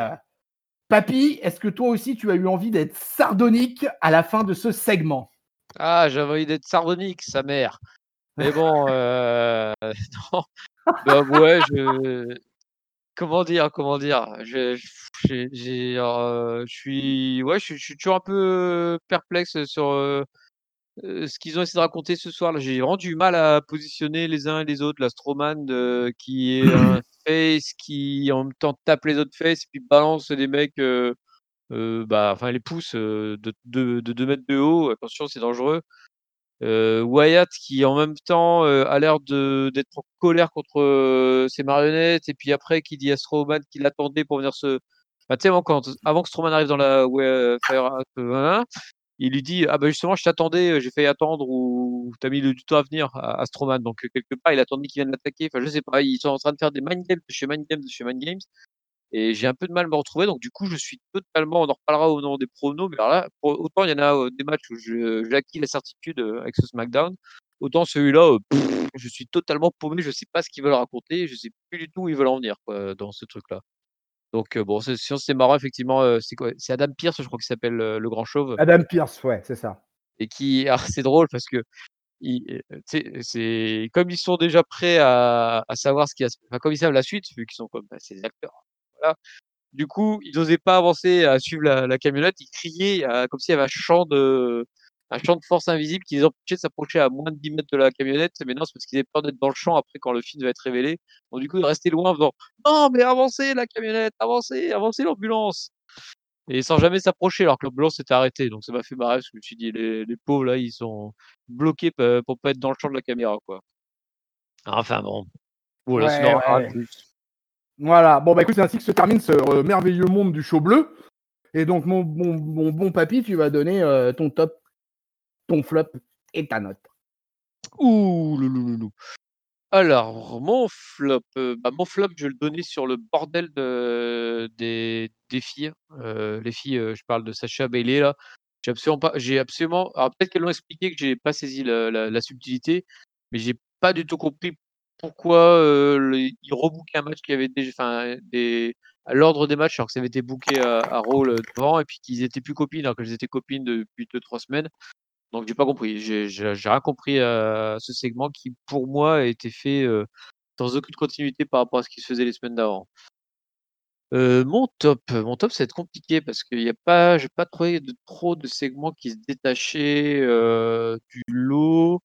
Papy, est-ce que toi aussi, tu as eu envie d'être sardonique à la fin de ce segment? Ah, j'avais envie d'être sardonique, sa mère. Mais bon, euh, non. Bah ouais, je. Comment dire, comment dire, je, j'ai, j'ai, euh, je suis, ouais, je, suis- je suis toujours un peu perplexe sur euh, euh, ce qu'ils ont essayé de raconter ce soir. Là, j'ai vraiment du mal à positionner les uns et les autres. La Strowman euh, qui est un face, qui en même temps tape les autres faces, et puis balance des mecs, euh, euh, bah, enfin les pousse euh, de deux de, deux mètres de haut. Attention, c'est dangereux. Euh, Wyatt qui en même temps euh, a l'air de d'être en colère contre euh, ses marionnettes, et puis après qui dit à Strowman qu'il attendait pour venir se. Bah, tu sais, avant, quand, avant que Strowman arrive dans la ouais, euh, Fire Out, euh, hein, il lui dit: ah bah justement je t'attendais, euh, j'ai failli attendre, ou t'as mis le du temps à venir à, à Strowman, donc euh, quelque part il attendait qu'il vienne l'attaquer. Enfin je sais pas, ils sont en train de faire des mind games de chez mind games de chez mind games, et j'ai un peu de mal à me retrouver, donc du coup je suis totalement, on en reparlera au nom des pronos, mais alors là, pour- autant il y en a euh, des matchs où je- j'ai acquis la certitude euh, avec ce SmackDown, autant celui-là, euh, pff, je suis totalement paumé, je sais pas ce qu'ils veulent raconter, je sais plus du tout où ils veulent en venir, quoi, dans ce truc-là. Donc euh, bon, c'est, sinon c'est marrant, effectivement, euh, c'est quoi? C'est Adam Pearce, je crois qu'il s'appelle, euh, le grand chauve, Adam Pearce, ouais, c'est ça. et qui, alors c'est drôle parce que ils, euh, tu sais, c'est comme ils sont déjà prêts à, à savoir ce qu'il y a, enfin, comme ils savent la suite, vu qu'ils sont comme bah, c'est des acteurs. Voilà. Du coup, ils n'osaient pas avancer à suivre la, la camionnette. Ils criaient euh, comme s'il y avait un champ de, un champ de force invisible qui les empêchait de s'approcher à moins de dix mètres de la camionnette. Mais non, c'est parce qu'ils avaient peur d'être dans le champ après quand le film va être révélé. Donc du coup, ils restaient loin en faisant non, mais avancez la camionnette, avancez, avancez l'ambulance. Et sans jamais s'approcher alors que l'ambulance s'était arrêtée. Donc ça m'a fait marrer parce que je me suis dit les, les pauvres là, ils sont bloqués p- pour pas être dans le champ de la caméra quoi. Enfin bon, voilà, sinon Ouais, rien de ouais. plus. Voilà. Bon, bah écoute, c'est ainsi que se termine ce euh, merveilleux monde du show bleu. Et donc, mon, mon, mon bon papy, tu vas donner euh, ton top, ton flop et ta note. Ouh, loulouloulou. Alors, mon flop, euh, bah, mon flop, je vais le donner sur le bordel de, des, des filles. Euh, les filles, euh, je parle de Sacha Bailey là. J'ai absolument pas, j'ai absolument. Alors peut-être qu'elles l'ont expliqué que j'ai pas saisi la, la, la subtilité, mais j'ai pas du tout compris pourquoi euh, le- ils rebookaient un match qui avait déjà, enfin, des, à l'ordre des matchs alors que ça avait été booké à, à Raw le- devant et puis qu'ils étaient plus copines alors qu'elles étaient copines depuis deux trois semaines. Donc j'ai pas compris. J'ai j'ai j'ai rien compris à ce segment qui, pour moi, a été fait euh, sans aucune continuité par rapport à ce qui se faisait les semaines d'avant. Euh, mon top, mon top, ça va être compliqué parce qu'il y a pas, j'ai pas trouvé de trop de segments qui se détachaient euh, du lot.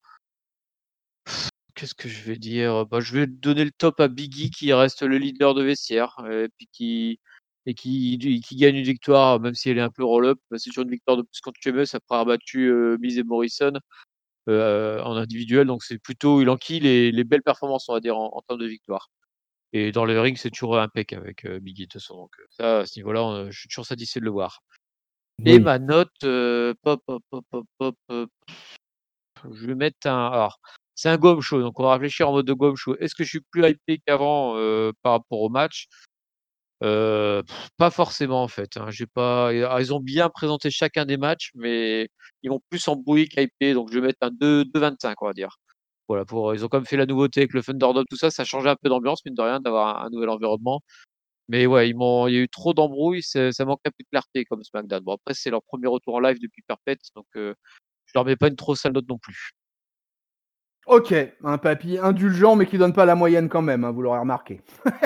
Qu'est-ce que je vais dire? Bah, je vais donner le top à Biggie qui reste le leader de vestiaire et puis qui et qui, qui gagne une victoire même si elle est un peu roll-up. C'est sur une victoire de plus contre Sheamus après avoir battu euh, Miz et Morrison. Euh, en individuel, donc c'est plutôt il enquille les, les belles performances, on va dire, en, en termes de victoire. Et dans le ring, c'est toujours impec avec euh, Biggie, de toute façon. Donc, euh, ça, à ce niveau-là, on- je suis toujours satisfait de le voir. Et Oui. ma note, euh, pop, pop, pop, pop, pop, euh, je vais mettre un. Alors, c'est un go-home show, donc on va réfléchir en mode de go-home show. Est-ce que je suis plus hypé qu'avant euh, par rapport au match? Euh, pff, pas forcément en fait. Hein. J'ai pas. Alors, ils ont bien présenté chacun des matchs, mais ils m'ont plus embrouillé qu'hypé, donc je vais mettre un deux deux vingt-cinq, on va dire. Voilà, pour, ils ont quand même fait la nouveauté avec le Thunderdome, tout ça, ça changeait un peu d'ambiance, mine de rien, d'avoir un, un nouvel environnement. Mais ouais, ils m'ont, il y a eu trop d'embrouilles, ça, ça manque un peu de clarté comme SmackDown. Bon, après, c'est leur premier retour en live depuis Perpète, donc euh, je leur mets pas une trop sale note non plus. Ok, un papy indulgent, mais qui donne pas la moyenne quand même, hein, vous l'aurez remarqué.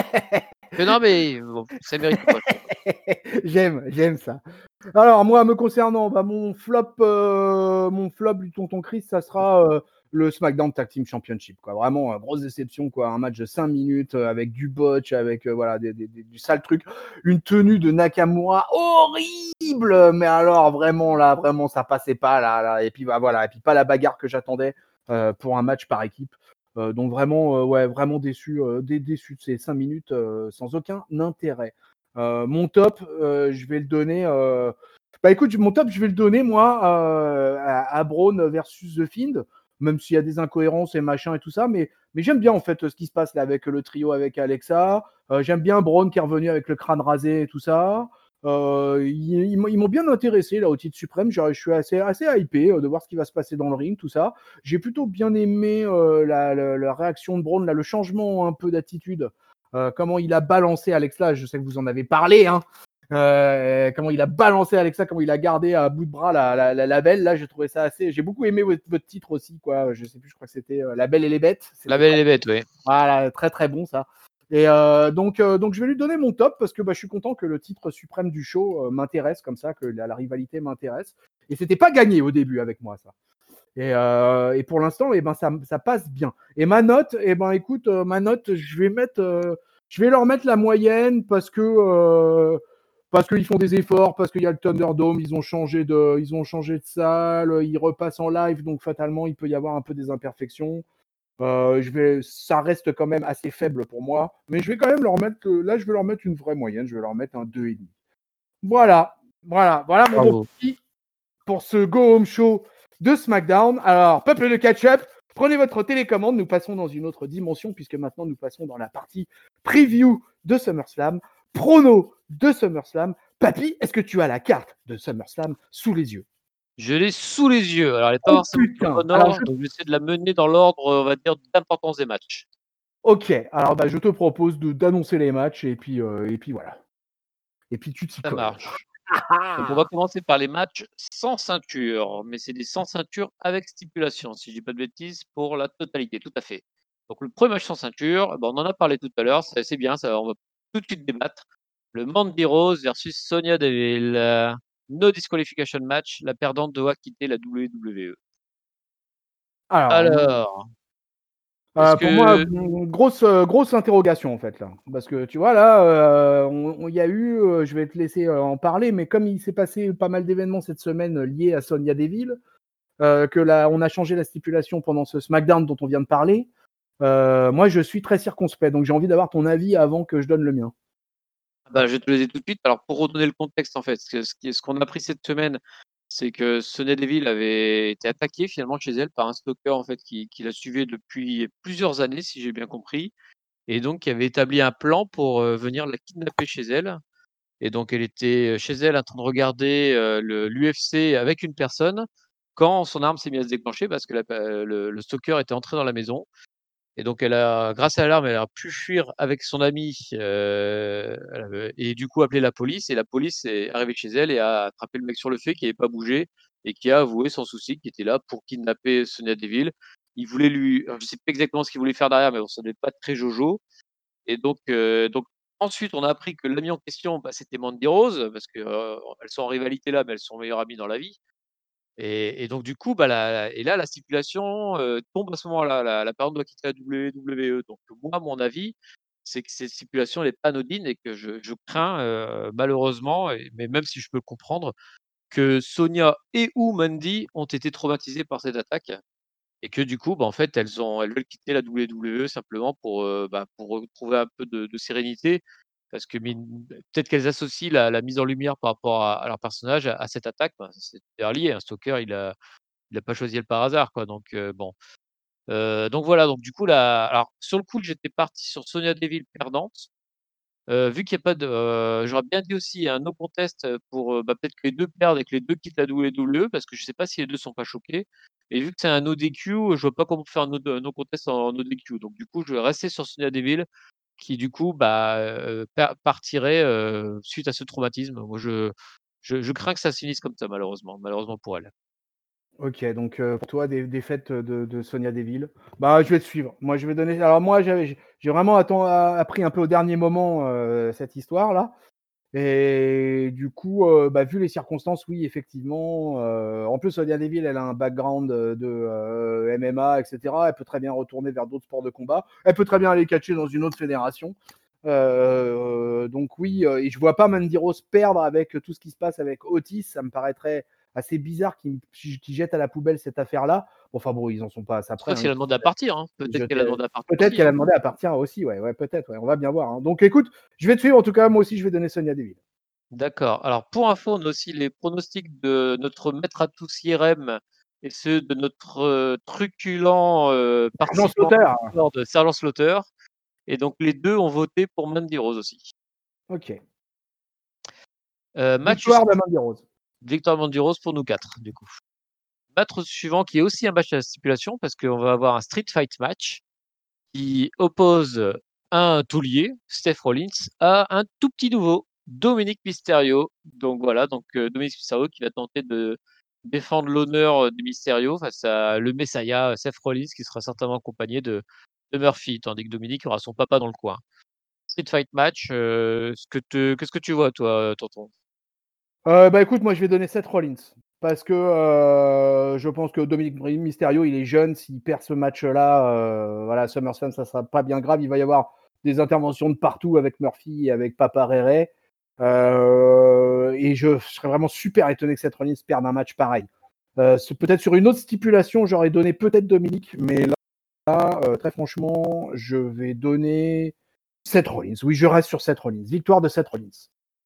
Mais non, mais bon, ça mérite pas, je trouve. J'aime, j'aime ça. Alors, moi, me concernant, bah, mon flop, euh, mon flop du Tonton Chris, ça sera euh, le SmackDown Tag Team Championship. Quoi. Vraiment, euh, grosse déception. Quoi. Un match de cinq minutes euh, avec du botch, avec euh, voilà, des, des, des, du sale truc. Une tenue de Nakamura horrible. Mais alors, vraiment, là, vraiment, ça passait pas. Là, là. Et puis, bah, voilà. Et puis, pas la bagarre que j'attendais euh, pour un match par équipe. Euh, donc, vraiment, euh, ouais, vraiment déçu, euh, dé- déçu de ces cinq minutes euh, sans aucun intérêt. Euh, mon top, euh, je vais le donner. Euh... Bah écoute, mon top, je vais le donner moi euh, à, à Braun versus The Fiend, même s'il y a des incohérences et machin et tout ça, mais, mais j'aime bien en fait ce qui se passe là avec le trio avec Alexa. Euh, j'aime bien Braun qui est revenu avec le crâne rasé et tout ça. Euh, ils, ils, ils m'ont bien intéressé là au titre suprême. Je, je suis assez, assez hypé euh, de voir ce qui va se passer dans le ring, tout ça. J'ai plutôt bien aimé euh, la, la, la réaction de Braun, là, le changement un peu d'attitude. Euh, comment il a balancé Alexa, je sais que vous en avez parlé, hein. Euh, comment il a balancé Alexa, comment il a gardé à bout de bras la, la, la, la belle, là j'ai trouvé ça assez, j'ai beaucoup aimé votre, votre titre aussi, quoi. Je sais plus, je crois que c'était euh, La Belle et les Bêtes. La C'était belle très, et les bêtes, ouais. voilà, très très bon ça. Et euh, donc, euh, donc je vais lui donner mon top parce que bah, je suis content que le titre suprême du show euh, m'intéresse comme ça, que la, la rivalité m'intéresse. Et c'était pas gagné au début avec moi ça. Et, euh, et pour l'instant, eh ben, ça, ça passe bien. Et ma note, eh ben, écoute, euh, ma note, je vais mettre, euh, je vais leur mettre la moyenne parce que euh, parce qu'ils font des efforts, parce qu'il y a le Thunderdome, ils ont changé de, ils ont changé de salle, ils repassent en live, donc fatalement, il peut y avoir un peu des imperfections. Euh, je vais, ça reste quand même assez faible pour moi, mais je vais quand même leur mettre, là, je vais leur mettre une vraie moyenne, je vais leur mettre un deux virgule cinq. Voilà, voilà, voilà mon bon Bravo. petit pour ce Go Home Show de SmackDown. Alors, peuple de catch-up, prenez votre télécommande, nous passons dans une autre dimension, puisque maintenant nous passons dans la partie preview de SummerSlam, prono de SummerSlam. Papy, est-ce que tu as la carte de SummerSlam sous les yeux? Je l'ai sous les yeux. Alors, elle n'est pas Oh forcément dans le putain. bon Alors, ordre, je... donc j'essaie de la mener dans l'ordre, on va dire, d'importance des matchs. Ok, alors bah, je te propose de, d'annoncer les matchs, et puis, euh, et puis voilà. Et puis tu t'y Ça colles. marche. Donc on va commencer par les matchs sans ceinture, mais c'est des sans ceinture avec stipulation, si je dis pas de bêtises, pour la totalité, tout à fait. Donc le premier match sans ceinture, bah, on en a parlé tout à l'heure, c'est assez bien, ça, on va tout de suite débattre. Le Mandy Rose versus Sonia Deville. Heu, no disqualification match, la perdante doit quitter la W W E. Alors, mmh, Alors, est-ce heu, pour moi, que mmh, grosse, heu, grosse interrogation en fait là. Parce que tu vois là, heu, on on il y a eu, heu, je vais te laisser, heu, en parler, mais comme il s'est passé pas mal d'événements cette semaine, heu, liés à Sonya Deville, heu, que là on a changé la stipulation pendant ce SmackDown dont on vient de parler, heu, moi je suis très circonspect, donc j'ai envie d'avoir ton avis avant que je donne le mien. bah, je vais te le dire tout de suite. Alors pour redonner le contexte en fait, ce que ce qui ce qu'on a appris cette semaine, c'est que Sonya Deville avait été attaquée finalement chez elle par un stalker en fait qui qui la suivait depuis plusieurs années, si j'ai bien compris, et donc qui avait établi un plan pour, heu, venir la kidnapper chez elle. Et donc elle était, chez elle en train de regarder, heu, le l'U F C avec une personne, quand son arme s'est mise à se déclencher parce que la pe le le stalker était entré dans la maison, et donc elle a, grâce à l'alarme, elle a pu fuir avec son ami, heu, elle avait et du coup appeler la police, et la police est arrivée chez elle et a attrapé le mec sur le fait, qui avait pas bougé et qui a avoué sans souci qu'il était là pour kidnapper Sonya Deville. Il voulait lui alors je sais pas exactement ce qu'il voulait faire derrière, mais bon, ça devait pas être très jojo. Et donc, heu, donc ensuite, on a appris que l'ami en question, bah, c'était Mandy Rose, parce que, heu, elles sont en rivalité là, mais elles sont meilleures amies dans la vie. Et et donc du coup, bah, la et là, la stipulation, heu, tombe à ce moment-là. La la période doit quitter la W W E. Donc moi, mon avis, c'est que cette stipulation, elle est pas anodine et que je je crains, heu, malheureusement, et mais même si je peux le comprendre, que Sonia et ou Mandy ont été traumatisées par cette attaque, et que du coup, bah, en fait, elles ont elles veulent quitter la W W E simplement pour, heu, bah, pour retrouver un peu de de sérénité. Parce que mine peut-être qu'elles associent la la mise en lumière par rapport à à leur personnage à à cette attaque, bah, c'est d'ailleurs lié. Un stalker, il a il a pas choisi elle par hasard, quoi, donc heu, bon. Heu, donc voilà, donc du coup là, alors sur le coup, j'étais parti sur Sonia Deville perdante. Heu, vu qu'il y a pas de heu, j'aurais bien dit aussi un no contest, heu, pour, heu, bah, peut-être que les deux perdent et que les deux quittent la W W E, parce que je sais pas si les deux sont pas choqués, et vu que c'est un no D Q, je vois pas comment faire un no de no contest en no D Q. Donc du coup, je vais rester sur Sonya Deville qui du coup, bah, heu, pa partirait, heu, suite à ce traumatisme. Moi je je je crains que ça se finisse comme ça malheureusement malheureusement pour elle. OK, donc heu, pour toi, des défaite de de Sonia Deville. Bah, je vais te suivre. Moi, je vais donner alors moi, j'avais j'ai j'ai vraiment atten a appris un peu au dernier moment, heu, cette histoire-là, et du coup, heu, bah, vu les circonstances, oui, effectivement, heu, en plus, Sonia Deville, elle a un background, heu, de, heu, M M A et cetera. Elle peut très bien retourner vers d'autres sports de combat. Elle peut très bien aller catcher dans une autre fédération. Heu, donc oui, heu et je vois pas Mandy Rose perdre avec tout ce qui se passe avec Otis. Ça me paraîtrait assez bizarre qu'ils qu'ils jettent à la poubelle cette affaire-là. Bon, enfin bon, ils en sont pas à ça Je sais pas près, si hein, elle a ils demandé à partir, hein. Peut-être qu'elle a jetaient demandé à partir peut-être aussi, qu'elle a hein. demandé à partir aussi, ouais, ouais, peut-être, ouais, on va bien voir, hein. Donc écoute, je vais te suivre en tout cas, moi aussi je vais donner Sonia Deville. D'accord. Alors pour info, on a aussi les pronostics de notre maître à tous I R M et ceux de notre, heu, truculent, heu, Jean participant Slaughter. de Sergent Slaughter, et donc les deux ont voté pour Mandy Rose aussi. OK. Heu, match Victoire de su Mandy Rose. Victoire Mandy Rose pour nous quatre du coup. Match suivant qui est aussi un match à la stipulation, parce qu'on va avoir un street fight match qui oppose un taulier, Seth Rollins, à un tout petit nouveau, Dominic Mysterio. Donc voilà, donc heu, Dominic Mysterio qui va tenter de défendre l'honneur, heu, de Mysterio face à le Messiah, Seth Rollins, qui sera certainement accompagné de de Murphy, tandis que Dominic aura son papa dans le coin. Street fight match, heu, ce que te qu'est-ce que tu vois toi, tonton? Heu, bah, écoute, moi je vais donner Seth Rollins parce que, heu, je pense que Dominic Mysterio, il est jeune, s'il perd ce match-là, heu, voilà, SummerSlam, ça sera pas bien grave. Il va y avoir des interventions de partout avec Murphy et avec Papa Rere, heu et je serais vraiment super étonné que Seth Rollins perde un match pareil. Heu, c'est peut-être sur une autre stipulation, j'aurais donné peut-être Dominic, mais là, heu, très franchement, je vais donner Seth Rollins. Oui, je reste sur Seth Rollins. Victoire de Seth Rollins.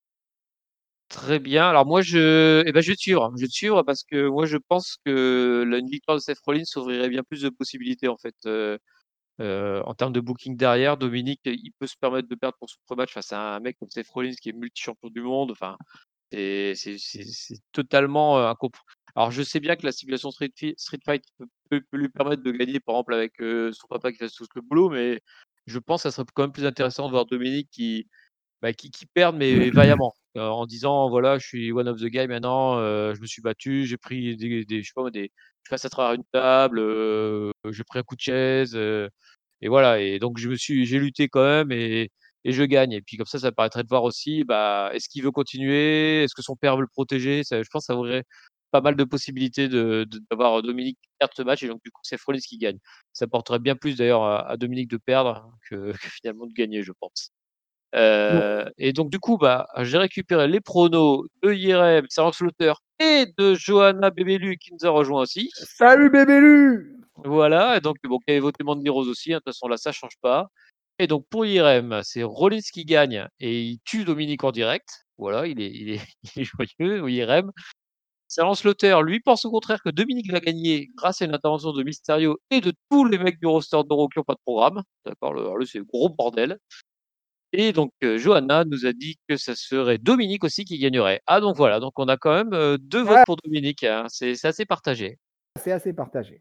Très bien. Alors moi je eh ben, je vais te suivre. Je vais te suivre parce que moi je pense que la une victoire de Seth Rollins ouvrirait bien plus de possibilités en fait, heu heu, en termes de booking derrière. Dominic, il peut se permettre de perdre pour son premier match face à un mec comme Seth Rollins qui est multi-champion du monde. Enfin, c'est c'est c'est c'est totalement, heu, incomp alors je sais bien que la stipulation street fi street fight peut peut peut lui permettre de gagner par exemple avec, heu, son papa qui fasse tout le boulot, mais je pense que ça serait quand même plus intéressant de voir Dominic qui, bah, qui qui perde mais vaillamment. heu, en disant: «Voilà, je suis one of the guy maintenant, heu, je me suis battu, j'ai pris des des je sais pas moi, des je passe à travers une table, heu, j'ai pris un coup de chaise, heu et voilà et donc je me suis j'ai lutté quand même et et je gagne» et puis comme ça, ça permettrait de voir aussi, bah, est-ce qu'il veut continuer? Est-ce que son père veut le protéger? Ça je pense ça ouvrirait pas mal de possibilités de de d'avoir Dominic qui perde ce match et donc du coup, c'est Rollins qui gagne. Ça porterait bien plus d'ailleurs à à Dominic de perdre que que finalement de gagner, je pense. Bon. Heu et donc du coup, bah, j'ai récupéré les pronos de Yerem, Sarah Slaughter et de Johanna Bebelu qui nous a rejoint aussi. Salut Bébélu! Voilà et donc bon, qui avait voté Mandy Rose aussi, hein, de toute façon là, ça change pas et donc pour Yerem, c'est Rollins qui gagne et il tue Dominic en direct. Voilà, il est il est il est joyeux, Yerem. Sarah Slaughter, lui, pense au contraire que Dominic va gagner grâce à une intervention de Mysterio et de tous les mecs du roster de Raw qui ont pas de programme. D'accord, le alors là, c'est gros bordel. Et donc, heu, Johanna nous a dit que ça serait Dominic aussi qui gagnerait. Ah donc voilà, donc on a quand même, heu, deux votes Ouais, pour Dominic, hein, c'est c'est assez partagé. c'est assez partagé.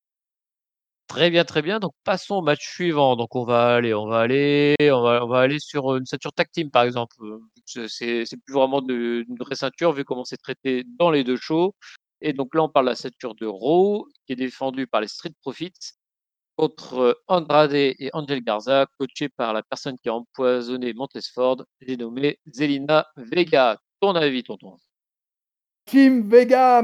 Très bien, très bien, donc passons au match suivant. Donc on va aller on va aller on va on va aller sur, une ceinture tag team par exemple, heu, c'est c'est c'est plus vraiment de une vraie ceinture vu comment c'est traité dans les deux shows et donc là on parle de la ceinture de Raw qui est défendue par les Street Profits contre Andrade et Angel Garza, coaché par la personne qui a empoisonné Montez Ford, j'ai nommé Zelina Vega. Ton avis, tonton? Team Vega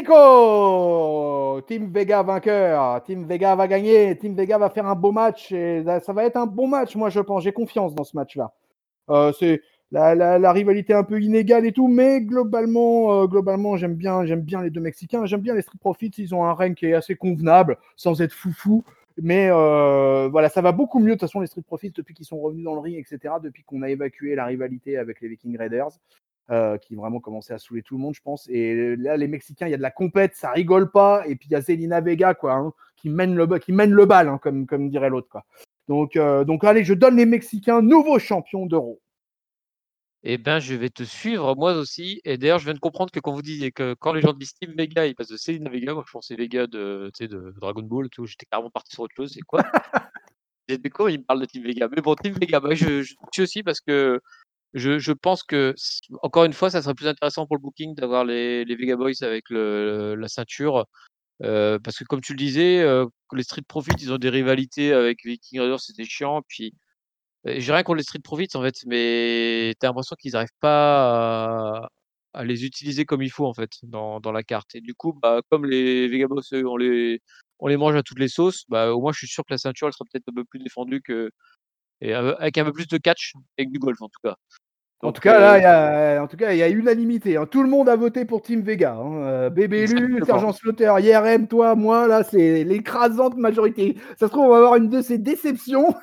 Mexico! Team Vega vainqueur. Team Vega va gagner. Team Vega va faire un beau match. Et ça va être un bon match, moi, je pense. J'ai confiance dans ce match-là. Euh, c'est la, la, la, rivalité un peu inégale et tout, mais globalement, euh, globalement j'aime bien, j'aime bien les deux Mexicains. J'aime bien les Street Profits. Ils ont un règne qui est assez convenable, sans être foufou. Mais euh, voilà, ça va beaucoup mieux de toute façon les Street Profits depuis qu'ils sont revenus dans le ring, et cetera. Depuis qu'on a évacué la rivalité avec les Viking Raiders. Euh, qui vraiment commençait à saouler tout le monde, je pense. Et là, les Mexicains, il y a de la compète, ça rigole pas. Et puis il y a Zelina Vega, quoi, hein, qui mène le qui mène le bal, hein, comme comme dirait l'autre, quoi. Donc euh, donc allez, je donne les Mexicains nouveaux champions d'Euro. Eh ben, je vais te suivre moi aussi et d'ailleurs, je viens de comprendre que quand vous disiez que quand les gens disent Team Vega, ils passent de Zelina Vega, moi je pensais Vega de, tu sais, de Dragon Ball et tout, j'étais carrément parti sur autre chose, c'est quoi? Et du coup, il me parle de Team Vega. Mais bon, Team Vega, bah, je je suis aussi parce que je je pense que s encore une fois, ça serait plus intéressant pour le booking d'avoir les les Vega Boys avec le la ceinture. Heu, parce que comme tu le disais, heu, les Street Profits, ils ont des rivalités avec Viking Raiders, c'était chiant. Puis, heu, j'ai rien contre les Street Profits, en fait, mais tu as l'impression qu'ils arrivent pas à à les utiliser comme il faut, en fait, dans dans la carte et du coup, bah, comme les Vega Boys, eux, on les on les mange à toutes les sauces, bah, au moins, je suis sûr que la ceinture, elle sera peut-être un peu plus défendue que et heu, avec un peu plus de catch, avec du golf, en tout cas. En tout Donc cas, heu, là, il y a, en tout cas, il y a unanimité, hein. Tout le monde a voté pour Team Vega, hein. Euh, Bébélu, exactement. Sergent Slaughter, I R M, toi, moi, là, c'est l'écrasante majorité. Ça se trouve, on va avoir une de ces déceptions.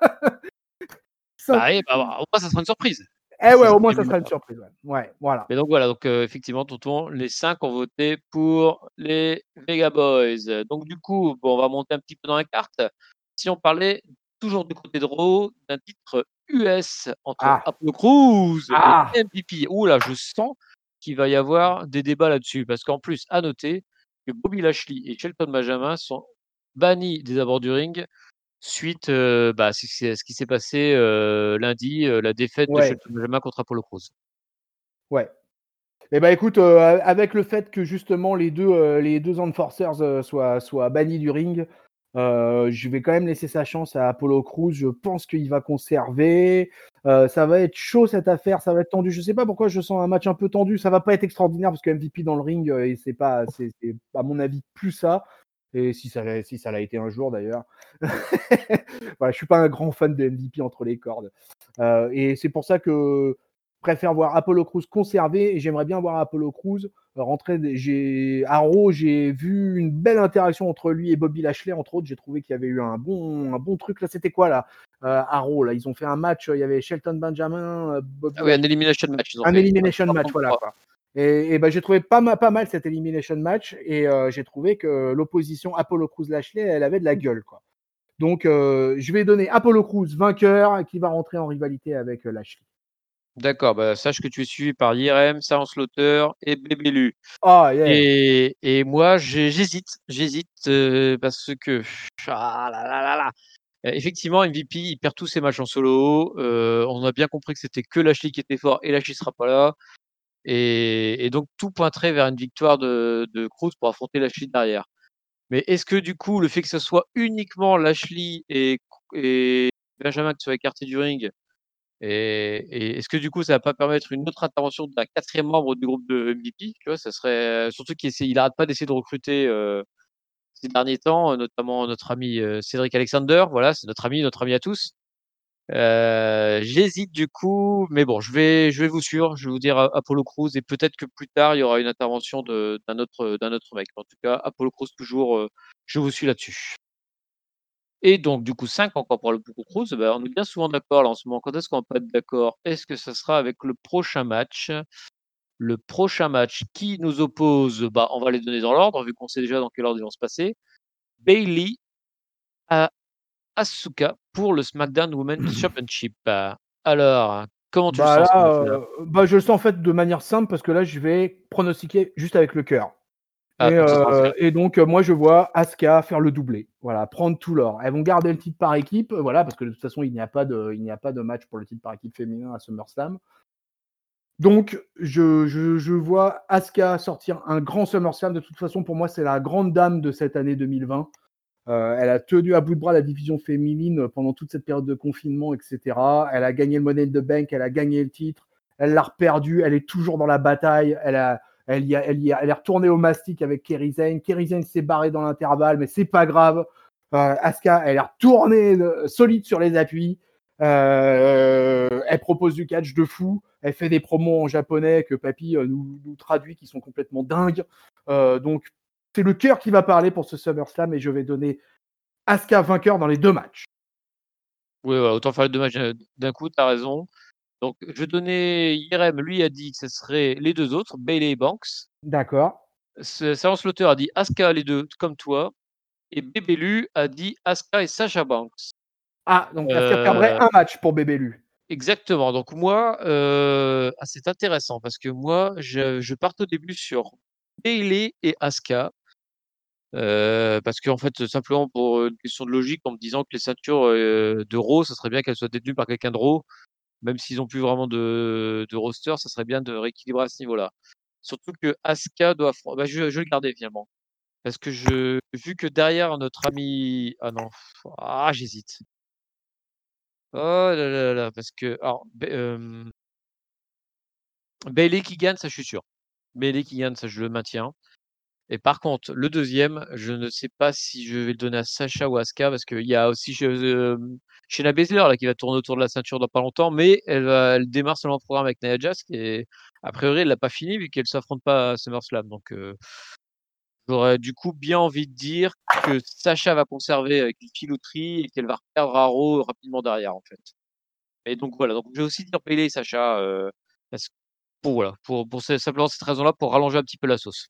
Bah, oui, bah, au moins, ça sera une surprise. Eh Ça ouais, sera au moins, ça évidemment sera une surprise. Ouais, ouais, voilà. mais donc voilà, donc heu, effectivement, tonton, les cinq ont voté pour les Vega Boys. Donc du coup, bon, on va monter un petit peu dans la carte. Si on parlait toujours du côté de Raw, d'un titre U S entre Ah, Apollo Crews et ah, M V P. Ouh là, je sens qu'il va y avoir des débats là-dessus parce qu'en plus, à noter que Bobby Lashley et Shelton Benjamin sont bannis des abords du ring suite, heu, bah, c'est c'est ce qui s'est passé, heu, lundi, heu, la défaite de ouais, Shelton Benjamin contre Apollo Crews. ouais. Eh ben écoute, euh, avec le fait que justement les deux, euh, les deux Enforcers euh, soient, soient bannis du ring, euh, je vais quand même laisser sa chance à Apollo Crews. Je pense qu'il va conserver. Euh, ça va être chaud cette affaire, ça va être tendu. Je sais pas pourquoi je sens un match un peu tendu. Ça va pas être extraordinaire parce que M V P dans le ring, euh, et c'est pas, c'est, c'est à mon avis plus ça. Et si ça, l'a- si ça l'a été un jour d'ailleurs. Voilà, je suis pas un grand fan de M V P entre les cordes. Euh, et c'est pour ça que je préfère voir Apollo Crews conservé et j'aimerais bien voir Apollo Crews rentrer. J'ai, à Raw, j'ai vu une belle interaction entre lui et Bobby Lashley, entre autres. J'ai trouvé qu'il y avait eu un bon, un bon truc. Là, c'était quoi là euh, à Raw, là, ils ont fait un match. Il y avait Shelton Benjamin, euh, Bobby Ah oui, un Lashley, elimination match, ils ont un fait. Un elimination trois match, contre voilà trois. quoi. Et, et ben, j'ai trouvé pas mal, pas mal cet elimination match et euh, j'ai trouvé que l'opposition Apollo Crews Lashley, elle avait de la gueule quoi. Donc, euh, je vais donner Apollo Crews vainqueur qui va rentrer en rivalité avec euh, Lashley. D'accord, bah, sache que tu es suivi par I R M, Silence Slaughter et Bébélu. Oh yeah. Et, et moi, j'ai- j'hésite, j'hésite euh, parce que ah là là là là. Euh, effectivement, M V P, il perd tous ses matchs en solo. Euh, on a bien compris que c'était que Lashley qui était fort et Lashley sera pas là. Et, et donc, tout pointerait vers une victoire de, de Cruz pour affronter Lashley derrière. Mais est-ce que du coup, le fait que ce soit uniquement Lashley et, et Benjamin qui soient écartés du ring, et, et est-ce que du coup, ça va pas permettre une autre intervention d'un quatrième membre du groupe de M V P? Tu vois, ça serait surtout qu'il essaie, il arrête pas d'essayer de recruter euh, ces derniers temps, notamment notre ami euh, Cédric Alexander. Voilà, c'est notre ami, notre ami à tous. Euh, j'hésite du coup, mais bon, je vais, je vais vous suivre. Je vais vous dire euh, Apollo Crews et peut-être que plus tard il y aura une intervention de, d'un autre, d'un autre mec. En tout cas, Apollo Crews toujours, euh, je vous suis là-dessus. Et donc du coup cinq encore pour le Apollo Crews. Bah, on est bien souvent d'accord là en ce moment. Quand est-ce qu'on va pas être d'accord? Est-ce que ça sera avec le prochain match? Le prochain match qui nous oppose, bah, on va les donner dans l'ordre vu qu'on sait déjà dans quel ordre ils vont se passer. Bailey à Asuka pour le SmackDown Women's Championship. Alors, comment tu le Bah sens ce là, match-là? euh, bah je le sens en fait de manière simple parce que là je vais pronostiquer juste avec le cœur. Ah, Et, donc ça sera en euh, final. et donc euh, moi je vois Asuka faire le doublé, voilà, prendre tout l'or. Elles vont garder le titre par équipe, euh, voilà, parce que de toute façon il n'y a pas de, il n'y a pas de match pour le titre par équipe féminin à SummerSlam. Donc je, je, je vois Asuka sortir un grand SummerSlam. De toute façon pour moi c'est la grande dame de cette année deux mille vingt. Euh, elle a tenu à bout de bras la division féminine pendant toute cette période de confinement, et cetera. Elle a gagné le Money in the Bank, elle a gagné le titre, elle l'a reperdu, elle est toujours dans la bataille, elle, a, elle, y a, elle, y a, elle est retournée au mastic avec Kairi Sane. Kairi Sane s'est barré dans l'intervalle, mais c'est pas grave. Euh, Asuka, elle est retournée euh, solide sur les appuis. Euh, elle propose du catch de fou. Elle fait des promos en japonais que Papy euh, nous, nous traduit, qui sont complètement dingues. Euh, donc, c'est le cœur qui va parler pour ce SummerSlam et je vais donner Asuka vainqueur dans les deux matchs. Oui, voilà, autant faire les deux matchs euh, d'un coup, tu as raison. Donc, je vais donner Yerem, lui a dit que ce serait les deux autres, Bailey et Banks. D'accord. Silence Slaughter a dit Asuka, les deux, comme toi. Et Bébélu a dit Asuka et Sasha Banks. Ah, donc Asuka perdrait Euh, un match pour Bébélu. exactement. Donc, moi, euh, ah, c'est intéressant parce que moi, je, je parte au début sur Bailey et Asuka. Euh, parce qu'en fait, simplement pour une question de logique, en me disant que les ceintures euh, de Raw, ça serait bien qu'elles soient détenues par quelqu'un de Raw, même s'ils n'ont plus vraiment de, de roster, ça serait bien de rééquilibrer à ce niveau-là. Surtout que Asuka doit, bah, je, je vais le garder finalement, parce que je, vu que derrière notre ami, ah non, ah j'hésite. Oh là là là, parce que alors Ba- euh, Bailey qui gagne, ça je suis sûr. Bailey qui gagne, ça je le maintiens. Et par contre, le deuxième, je ne sais pas si je vais le donner à Sacha ou à Asuka parce qu'il y a aussi euh, Shayna Baszler là, qui va tourner autour de la ceinture dans pas longtemps, mais elle, va, elle démarre seulement le programme avec Nia Jax et a priori elle l'a pas fini vu qu'elle s'affronte pas à SummerSlam. Donc euh, j'aurais du coup bien envie de dire que Sacha va conserver avec une filouterie et qu'elle va perdre à Raw rapidement derrière en fait. Et donc voilà, donc je vais aussi dire Bayley et Sacha euh, parce que- pour voilà, pour, pour ce- simplement cette raison-là pour rallonger un petit peu la sauce.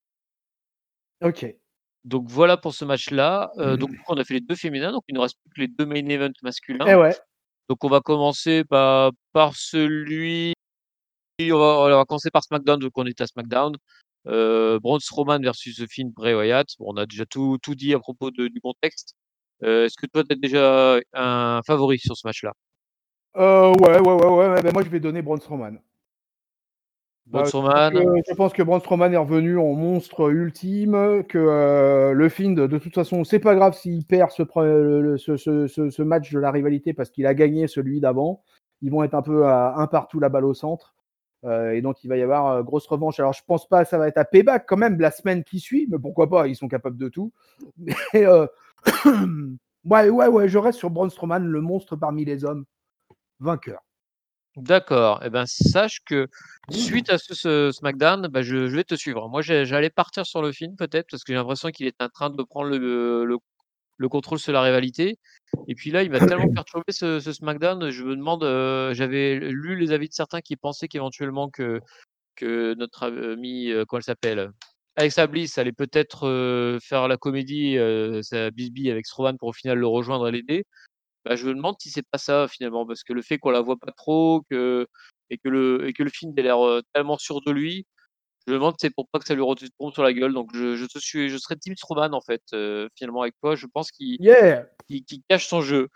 Ok. Donc voilà pour ce match-là. Euh, donc du coup, on a fait les deux féminins, donc il ne reste plus que les deux main events masculins. Eh ouais. Donc on va commencer bah, par celui. On va, on va commencer par SmackDown, donc on est à SmackDown. Euh, Braun Strowman versus The Fiend Bray Wyatt. Bon, on a déjà tout, tout dit à propos de- du contexte. Euh, Est-ce que toi, tu as déjà un favori sur ce match-là? Euh, ouais, ouais, ouais, ouais, ouais. Ben moi je vais donner Braun Strowman. Braun Euh, je, pense que, Strowman. je pense que Braun Strowman est revenu en monstre ultime, que euh, le Fiend, de toute façon, c'est pas grave s'il perd ce, le, ce, ce, ce, ce match de la rivalité parce qu'il a gagné celui d'avant. Ils vont être un peu à un partout la balle au centre. Euh, et donc, il va y avoir euh, grosse revanche. Alors, je pense pas que ça va être à payback quand même la semaine qui suit, mais pourquoi pas, ils sont capables de tout. Mais, euh, ouais, ouais, ouais, je reste sur Braun Strowman, le monstre parmi les hommes, vainqueur. D'accord. Eh ben, sache que suite à ce, ce SmackDown, bah, je, je vais te suivre. Moi, j'ai- j'allais partir sur le film peut-être parce que j'ai l'impression qu'il est en train de prendre le, le, le contrôle sur la rivalité. Et puis là, il m'a tellement perturbé ce, ce SmackDown. Je me demande, euh, j'avais lu les avis de certains qui pensaient qu'éventuellement que, que notre ami, euh, comment elle s'appelle, Alexa Bliss allait peut-être euh, faire la comédie, euh, sa bisbille avec Strowman pour au final le rejoindre et l'aider. Bah, je me demande si c'est pas ça finalement, parce que le fait qu'on la voit pas trop, que et que le et que le film ait l'air euh, tellement sûr de lui, je me demande si c'est pour pas que ça lui retombe sur la gueule. Donc je, je te suis, je serais Team Strowman en fait, euh, finalement avec toi. Je pense qu'il Yeah! qu'il qu'il cache son jeu.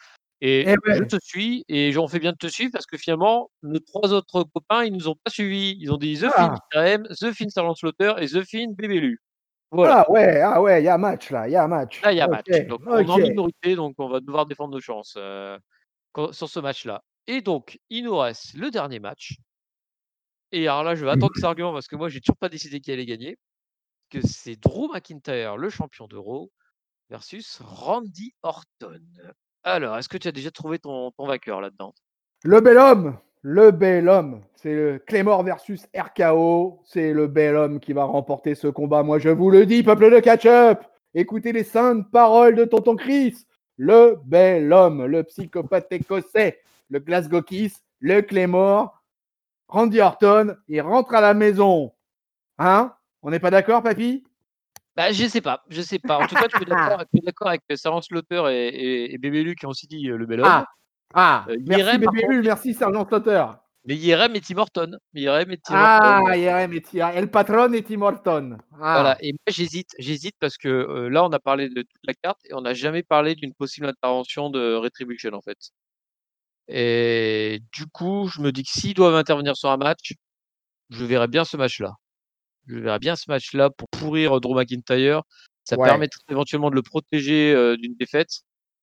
Et, Eh je ouais. te suis et on fait bien de te suivre parce que finalement, nos trois autres copains, ils nous ont pas suivis. Ils ont dit The Fiend Ah! J R M, The Fiend Sergeant Slaughter et The Fiend Bébélu. Voilà. Ah ouais, ah ouais, il y a match là, il y a match. Là, il y a OK, match. Donc on est en OK. minorité, donc on va devoir défendre nos chances, heu, quand sur ce match-là. Et donc, il nous reste le dernier match. Et alors là, je vais attendre tes arguments parce que moi, j'ai toujours pas décidé qui allait gagner. Que c'est Drew McIntyre, le champion de Raw, versus Randy Orton. Alors, est-ce que tu as déjà trouvé ton ton vainqueur là-dedans? Le bel homme, le bel homme. C'est le Claymore versus R K O. C'est le bel homme qui va remporter ce combat. Moi, je vous le dis, peuple de catch-up. Écoutez les saintes paroles de Tonton Chris. Le bel homme, le psychopathe écossais, le Glasgow Kiss, le Claymore, Randy Orton, il rentre à la maison. Hein? On n'est pas d'accord, papy? Bah, je sais pas, je sais pas. En tout cas, tu es d'accord tu es d'accord avec Sergeant Slaughter et et et Bébélu qui ont aussi dit, heu, le bel homme. Ah! Ah! Heu, Merci Y R M par contre, Bébélu, merci Sergent Slaughter. mais Y R M et Tim Horton. Y R M et Tim Horton. Ah, Y R M et T- El Patron et Tim Horton. Voilà Ah. et moi j'hésite, j'hésite parce que, heu, là, on a parlé de toute la carte et on n'a jamais parlé d'une possible intervention de Retribution, en fait. Et du coup, je me dis que s'ils doivent intervenir sur un match, je verrais bien ce match-là. Je verrais bien ce match-là pour pourrir, heu, Drew McIntyre. Ça Ouais. permettrait éventuellement de le protéger, heu, d'une défaite.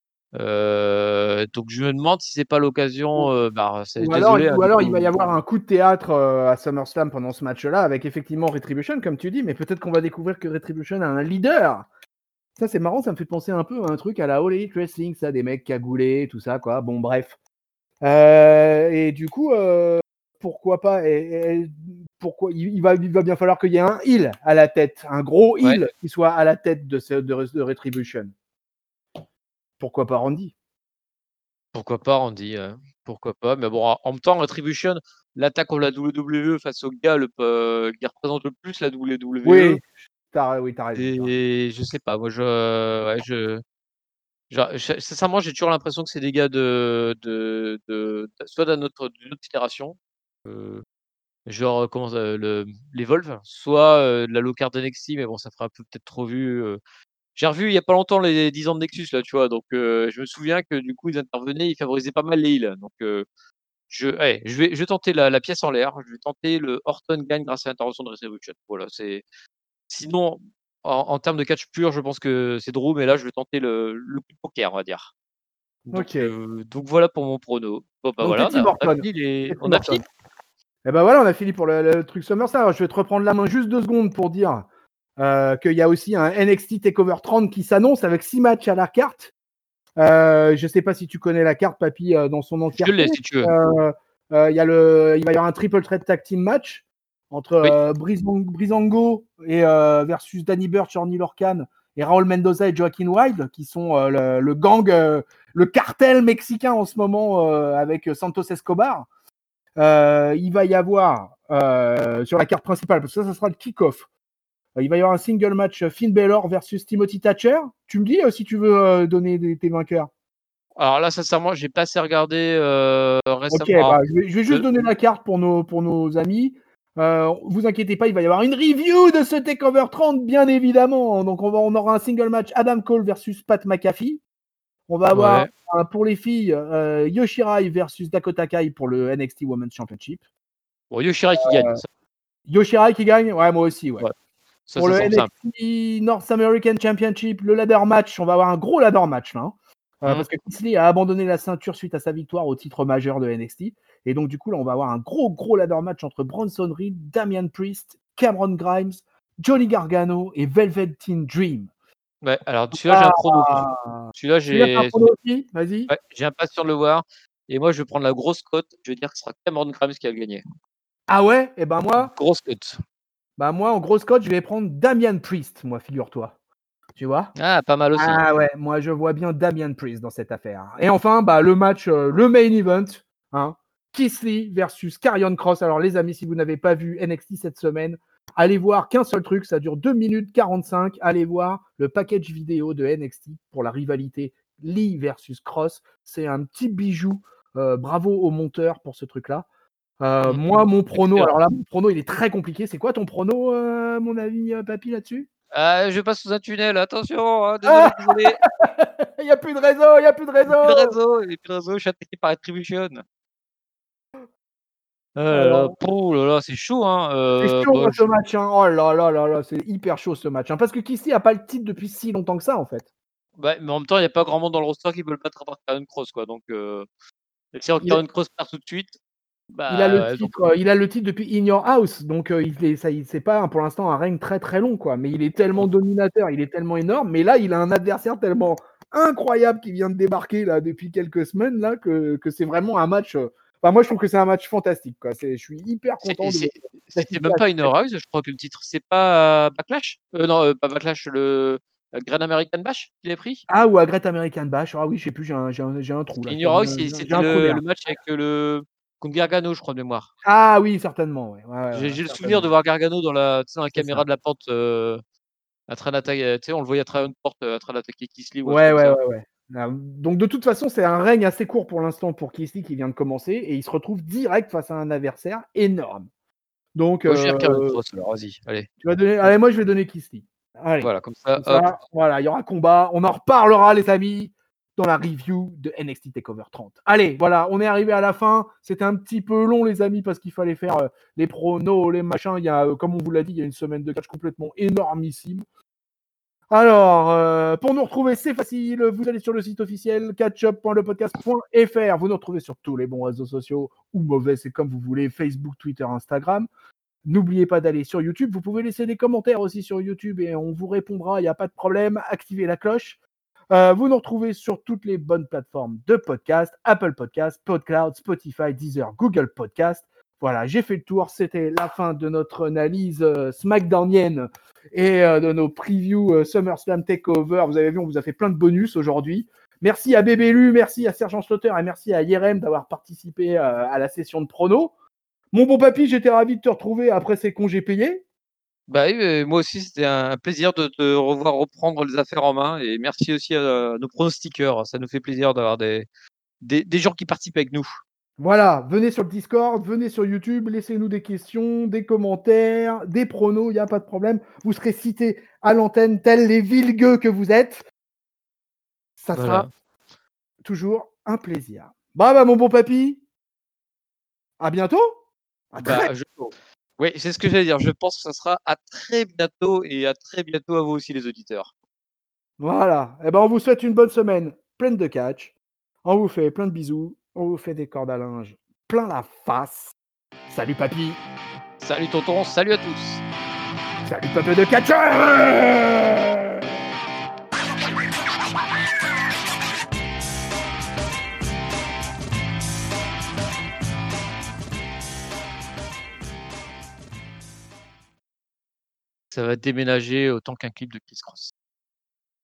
Heu, donc je me demande si c'est pas l'occasion, Ou, heu, bah, c'est ou alors, désolé, hein, ou du alors il va coup y avoir un coup de théâtre euh, à SummerSlam pendant ce match-là avec effectivement Retribution, comme tu dis, mais peut-être qu'on va découvrir que Retribution a un leader. Ça, c'est marrant, ça me fait penser un peu à un truc à la All Elite Wrestling, ça, des mecs cagoulés, tout ça, quoi. Bon, bref. Euh, et du coup, euh, pourquoi pas et, et, pourquoi il, il, va, il va bien falloir qu'il y ait un heel à la tête, un gros ouais, heel qui soit à la tête de, ce, de, de Retribution. Pourquoi pas Randy? pourquoi pas Randy, ouais, pourquoi pas, mais bon, en en même temps, Retribution, l'attaque contre la W W E face au gars le p qui représente le plus la W W E, Oui, t'as, oui, t'as raison. T'as raison. et je sais pas, moi je ouais, je genre, je sincèrement, j'ai toujours l'impression que c'est des gars de de de soit d'un autre d'une autre fédération, heu, genre, comment ça, le l'Evolve, soit, heu, de la low card N X T, mais bon, ça ferait un peu peut-être trop vu, heu j'ai revu il y a pas longtemps les dix ans de Nexus là, tu vois? Donc heu, je me souviens que du coup ils intervenaient, ils favorisaient pas mal les heals. Donc heu, je allez, je vais je vais tenter la la pièce en l'air, je vais tenter le Orton gagne grâce à l'intervention de Retribution. Voilà, c'est sinon en en termes de catch pur, je pense que c'est Drew, mais là je vais tenter le le coup de poker, on va dire. Donc Ok. heu, donc voilà pour mon prono. Bon bah Donc voilà, t'es on a Tim on a Horton. fini les T'es on Tim a fini? Horton. Et ben voilà, on a fini pour le, le truc SummerSlam. Alors, je vais te reprendre la main juste deux secondes pour dire euh, qu'il y a aussi un N X T TakeOver trente qui s'annonce avec six matchs à la carte. Euh, je sais pas si tu connais la carte, papy, euh, dans son Je entièreté. l'ai si tu veux. Euh, euh, il, y a le, il va y avoir un triple threat tag team match entre Oui. euh, Brizang- Brizango et, euh, versus Danny Burch, Orny Lorcan et Raúl Mendoza et Joaquin Wilde, qui sont euh, le, le gang, euh, le cartel mexicain en ce moment euh, avec Santos Escobar. Euh, il va y avoir euh, sur la carte principale, parce que ça, ça sera le kick-off. Euh, il va y avoir un single match Finn Balor versus Timothy Thatcher. Tu me dis euh, si tu veux euh, donner des, tes vainqueurs. Alors là sincèrement, j'ai pas assez regardé, heu, Ok, récemment. Alors bah, je, vais, je vais juste le donner la carte pour nos, pour nos amis. Euh, vous inquiétez pas, il va y avoir une review de ce Takeover trente, bien évidemment. Donc on, va, on aura un single match Adam Cole versus Pat McAfee. On va avoir ouais. euh, pour les filles euh, Yoshirai versus Dakota Kai pour le N X T Women's Championship. Bon, Yoshirai qui gagne, ça Yoshirai qui gagne? Ouais, moi aussi, ouais. ouais, ça Pour ça le semble simple. N X T North American Championship, le ladder match, on va avoir un gros ladder match là. Hein. Euh, Mmh. parce que Kisley a abandonné la ceinture suite à sa victoire au titre majeur de N X T. Et donc, du coup, là, on va avoir un gros, gros ladder match entre Bronson Reed, Damian Priest, Cameron Grimes, Johnny Gargano et Velveteen Dream. Ouais, alors celui-là, j'ai Ah, un prono. Celui-là, celui-là, c'est un j'ai prono aussi? Vas-y. ouais, j'ai impatient de le voir et moi, je vais prendre la grosse cote. Je vais dire que ce sera Cameron Grimes qui va gagner. Ah ouais? Et ben moi, Grosse cote. bah moi, en grosse cote, je vais prendre Damian Priest, moi, figure-toi. Tu vois? Ah, pas mal aussi. Ah ouais, moi je vois bien Damian Priest dans cette affaire. Et enfin, bah, le match, euh, le main event, hein, Keith Lee versus Karrion Kross. Alors les amis, si vous n'avez pas vu N X T cette semaine, allez voir qu'un seul truc, ça dure deux minutes quarante-cinq. Allez voir le package vidéo de N X T pour la rivalité Lee versus Kross. C'est un petit bijou. Euh, bravo au monteur pour ce truc-là. Euh, Mmh. moi, mon prono, Excellent. alors là, mon prono, il est très compliqué. C'est quoi ton prono, euh, mon ami euh, Papy, là-dessus? Ah, je passe sous un tunnel, attention, hein, désolé, Ah désolé. Il y a plus de réseau, il y a plus de Il y a plus de réseau! réseau, il y a plus de réseau, je suis attaqué par Attribution. Oh là là, Alors pouh là là, c'est chaud, hein, c'est heu, chaud, bah, hein, ce je match, hein. Oh là là là là, c'est hyper chaud ce match, hein, parce que Kisly a pas le titre depuis si longtemps que ça, en fait. bah, mais en même temps, il y a pas grand monde dans le roster qui peut le battre à part Karrion Kross, quoi, donc heu, et si Il Karrion Kross perd tout de suite, il a le bah, ouais, donc titre, heu, il a le titre depuis In Your House, donc heu, il est ça il c'est pas pour l'instant un règne très, très long, quoi, mais il est tellement donc dominateur, il est tellement énorme, mais là, il a un adversaire tellement incroyable qui vient de débarquer là depuis quelques semaines là que que c'est vraiment un match, heu enfin moi je trouve que c'est un match fantastique, quoi. C'est je suis hyper c'est content de c'est c'était d'assister même à pas cette In Your House, je crois que le titre, c'est pas Backlash? Heu, non, heu, pas Backlash, le Great American Bash qu'il avait pris? ah ou à Great American Bash, ah oui, je sais plus, j'ai un j'ai un j'ai un trou Parce là, qu'In ça Your House, me c'est j'ai c'était un trou le d'air. le match avec, heu, le contre Gargano, je crois, de mémoire. Ah oui, certainement, ouais. Ouais, ouais, J'ai ouais, j'ai le souvenir de certainement. voir Gargano dans la tu sais, dans la C'est ça. caméra de la porte, heu, en train d'attaquer, tu sais, on le voyait à travers une porte, heu, en train d'attaquer Keith Lee ou un truc Ouais, comme ouais, ça. ouais, ouais. Ah, donc de toute façon, c'est un règne assez court pour l'instant pour Kisly qui vient de commencer et il se retrouve direct face à un adversaire énorme. Donc Moi, je vais dire Karrion heu, Kross alors, vas-y, allez. tu vas donner Hop, allez, moi je vais donner Kisly. Allez, voilà, comme ça, comme hop. ça, voilà, il y aura combat, on en reparlera les amis dans la review de N X T TakeOver trente. Allez, voilà, on est arrivé à la fin. C'était un petit peu long les amis parce qu'il fallait faire, heu, les pronos, les machins. Il y a, heu, comme on vous l'a dit, il y a une semaine de catch complètement énormissime. Alors, euh, pour nous retrouver, c'est facile. Vous allez sur le site officiel catchup point le podcast point f r. Vous nous retrouvez sur tous les bons réseaux sociaux, ou mauvais, c'est comme vous voulez, Facebook, Twitter, Instagram. N'oubliez pas d'aller sur YouTube. Vous pouvez laisser des commentaires aussi sur YouTube et on vous répondra, il n'y a pas de problème. Activez la cloche. Euh, vous nous retrouvez sur toutes les bonnes plateformes de podcast, Apple Podcast, PodCloud, Spotify, Deezer, Google Podcast. Voilà, j'ai fait le tour. C'était la fin de notre analyse euh, SmackDownienne et euh, de nos previews euh, SummerSlam Takeover. Vous avez vu, on vous a fait plein de bonus aujourd'hui. Merci à Bébélu, merci à Sergent Slaughter et merci à Yerem d'avoir participé euh, à la session de prono. Mon bon papy, j'étais ravi de te retrouver après ces congés payés. Bah oui, heu, moi aussi, c'était un plaisir de te revoir reprendre les affaires en main et merci aussi à nos pronostiqueurs. Ça nous fait plaisir d'avoir des des des gens qui participent avec nous. Voilà, venez sur le Discord, venez sur YouTube, laissez-nous des questions, des commentaires, des pronos, il n'y a pas de problème. Vous serez cités à l'antenne, tels les vilgueux que vous êtes. Ça sera Voilà. toujours un plaisir. Bah, bah, mon bon papy, à bientôt. À très Bah, je oui, c'est ce que j'allais dire. Je pense que ça sera à très bientôt et à très bientôt à vous aussi les auditeurs. Voilà. Eh ben, on vous souhaite une bonne semaine pleine de catch. On vous fait plein de bisous. On vous fait des cordes à linge plein la face. Salut papy. Salut tonton, salut à tous! Salut peuple de catcheurs. Ça va déménager autant qu'un clip de Chris Cross.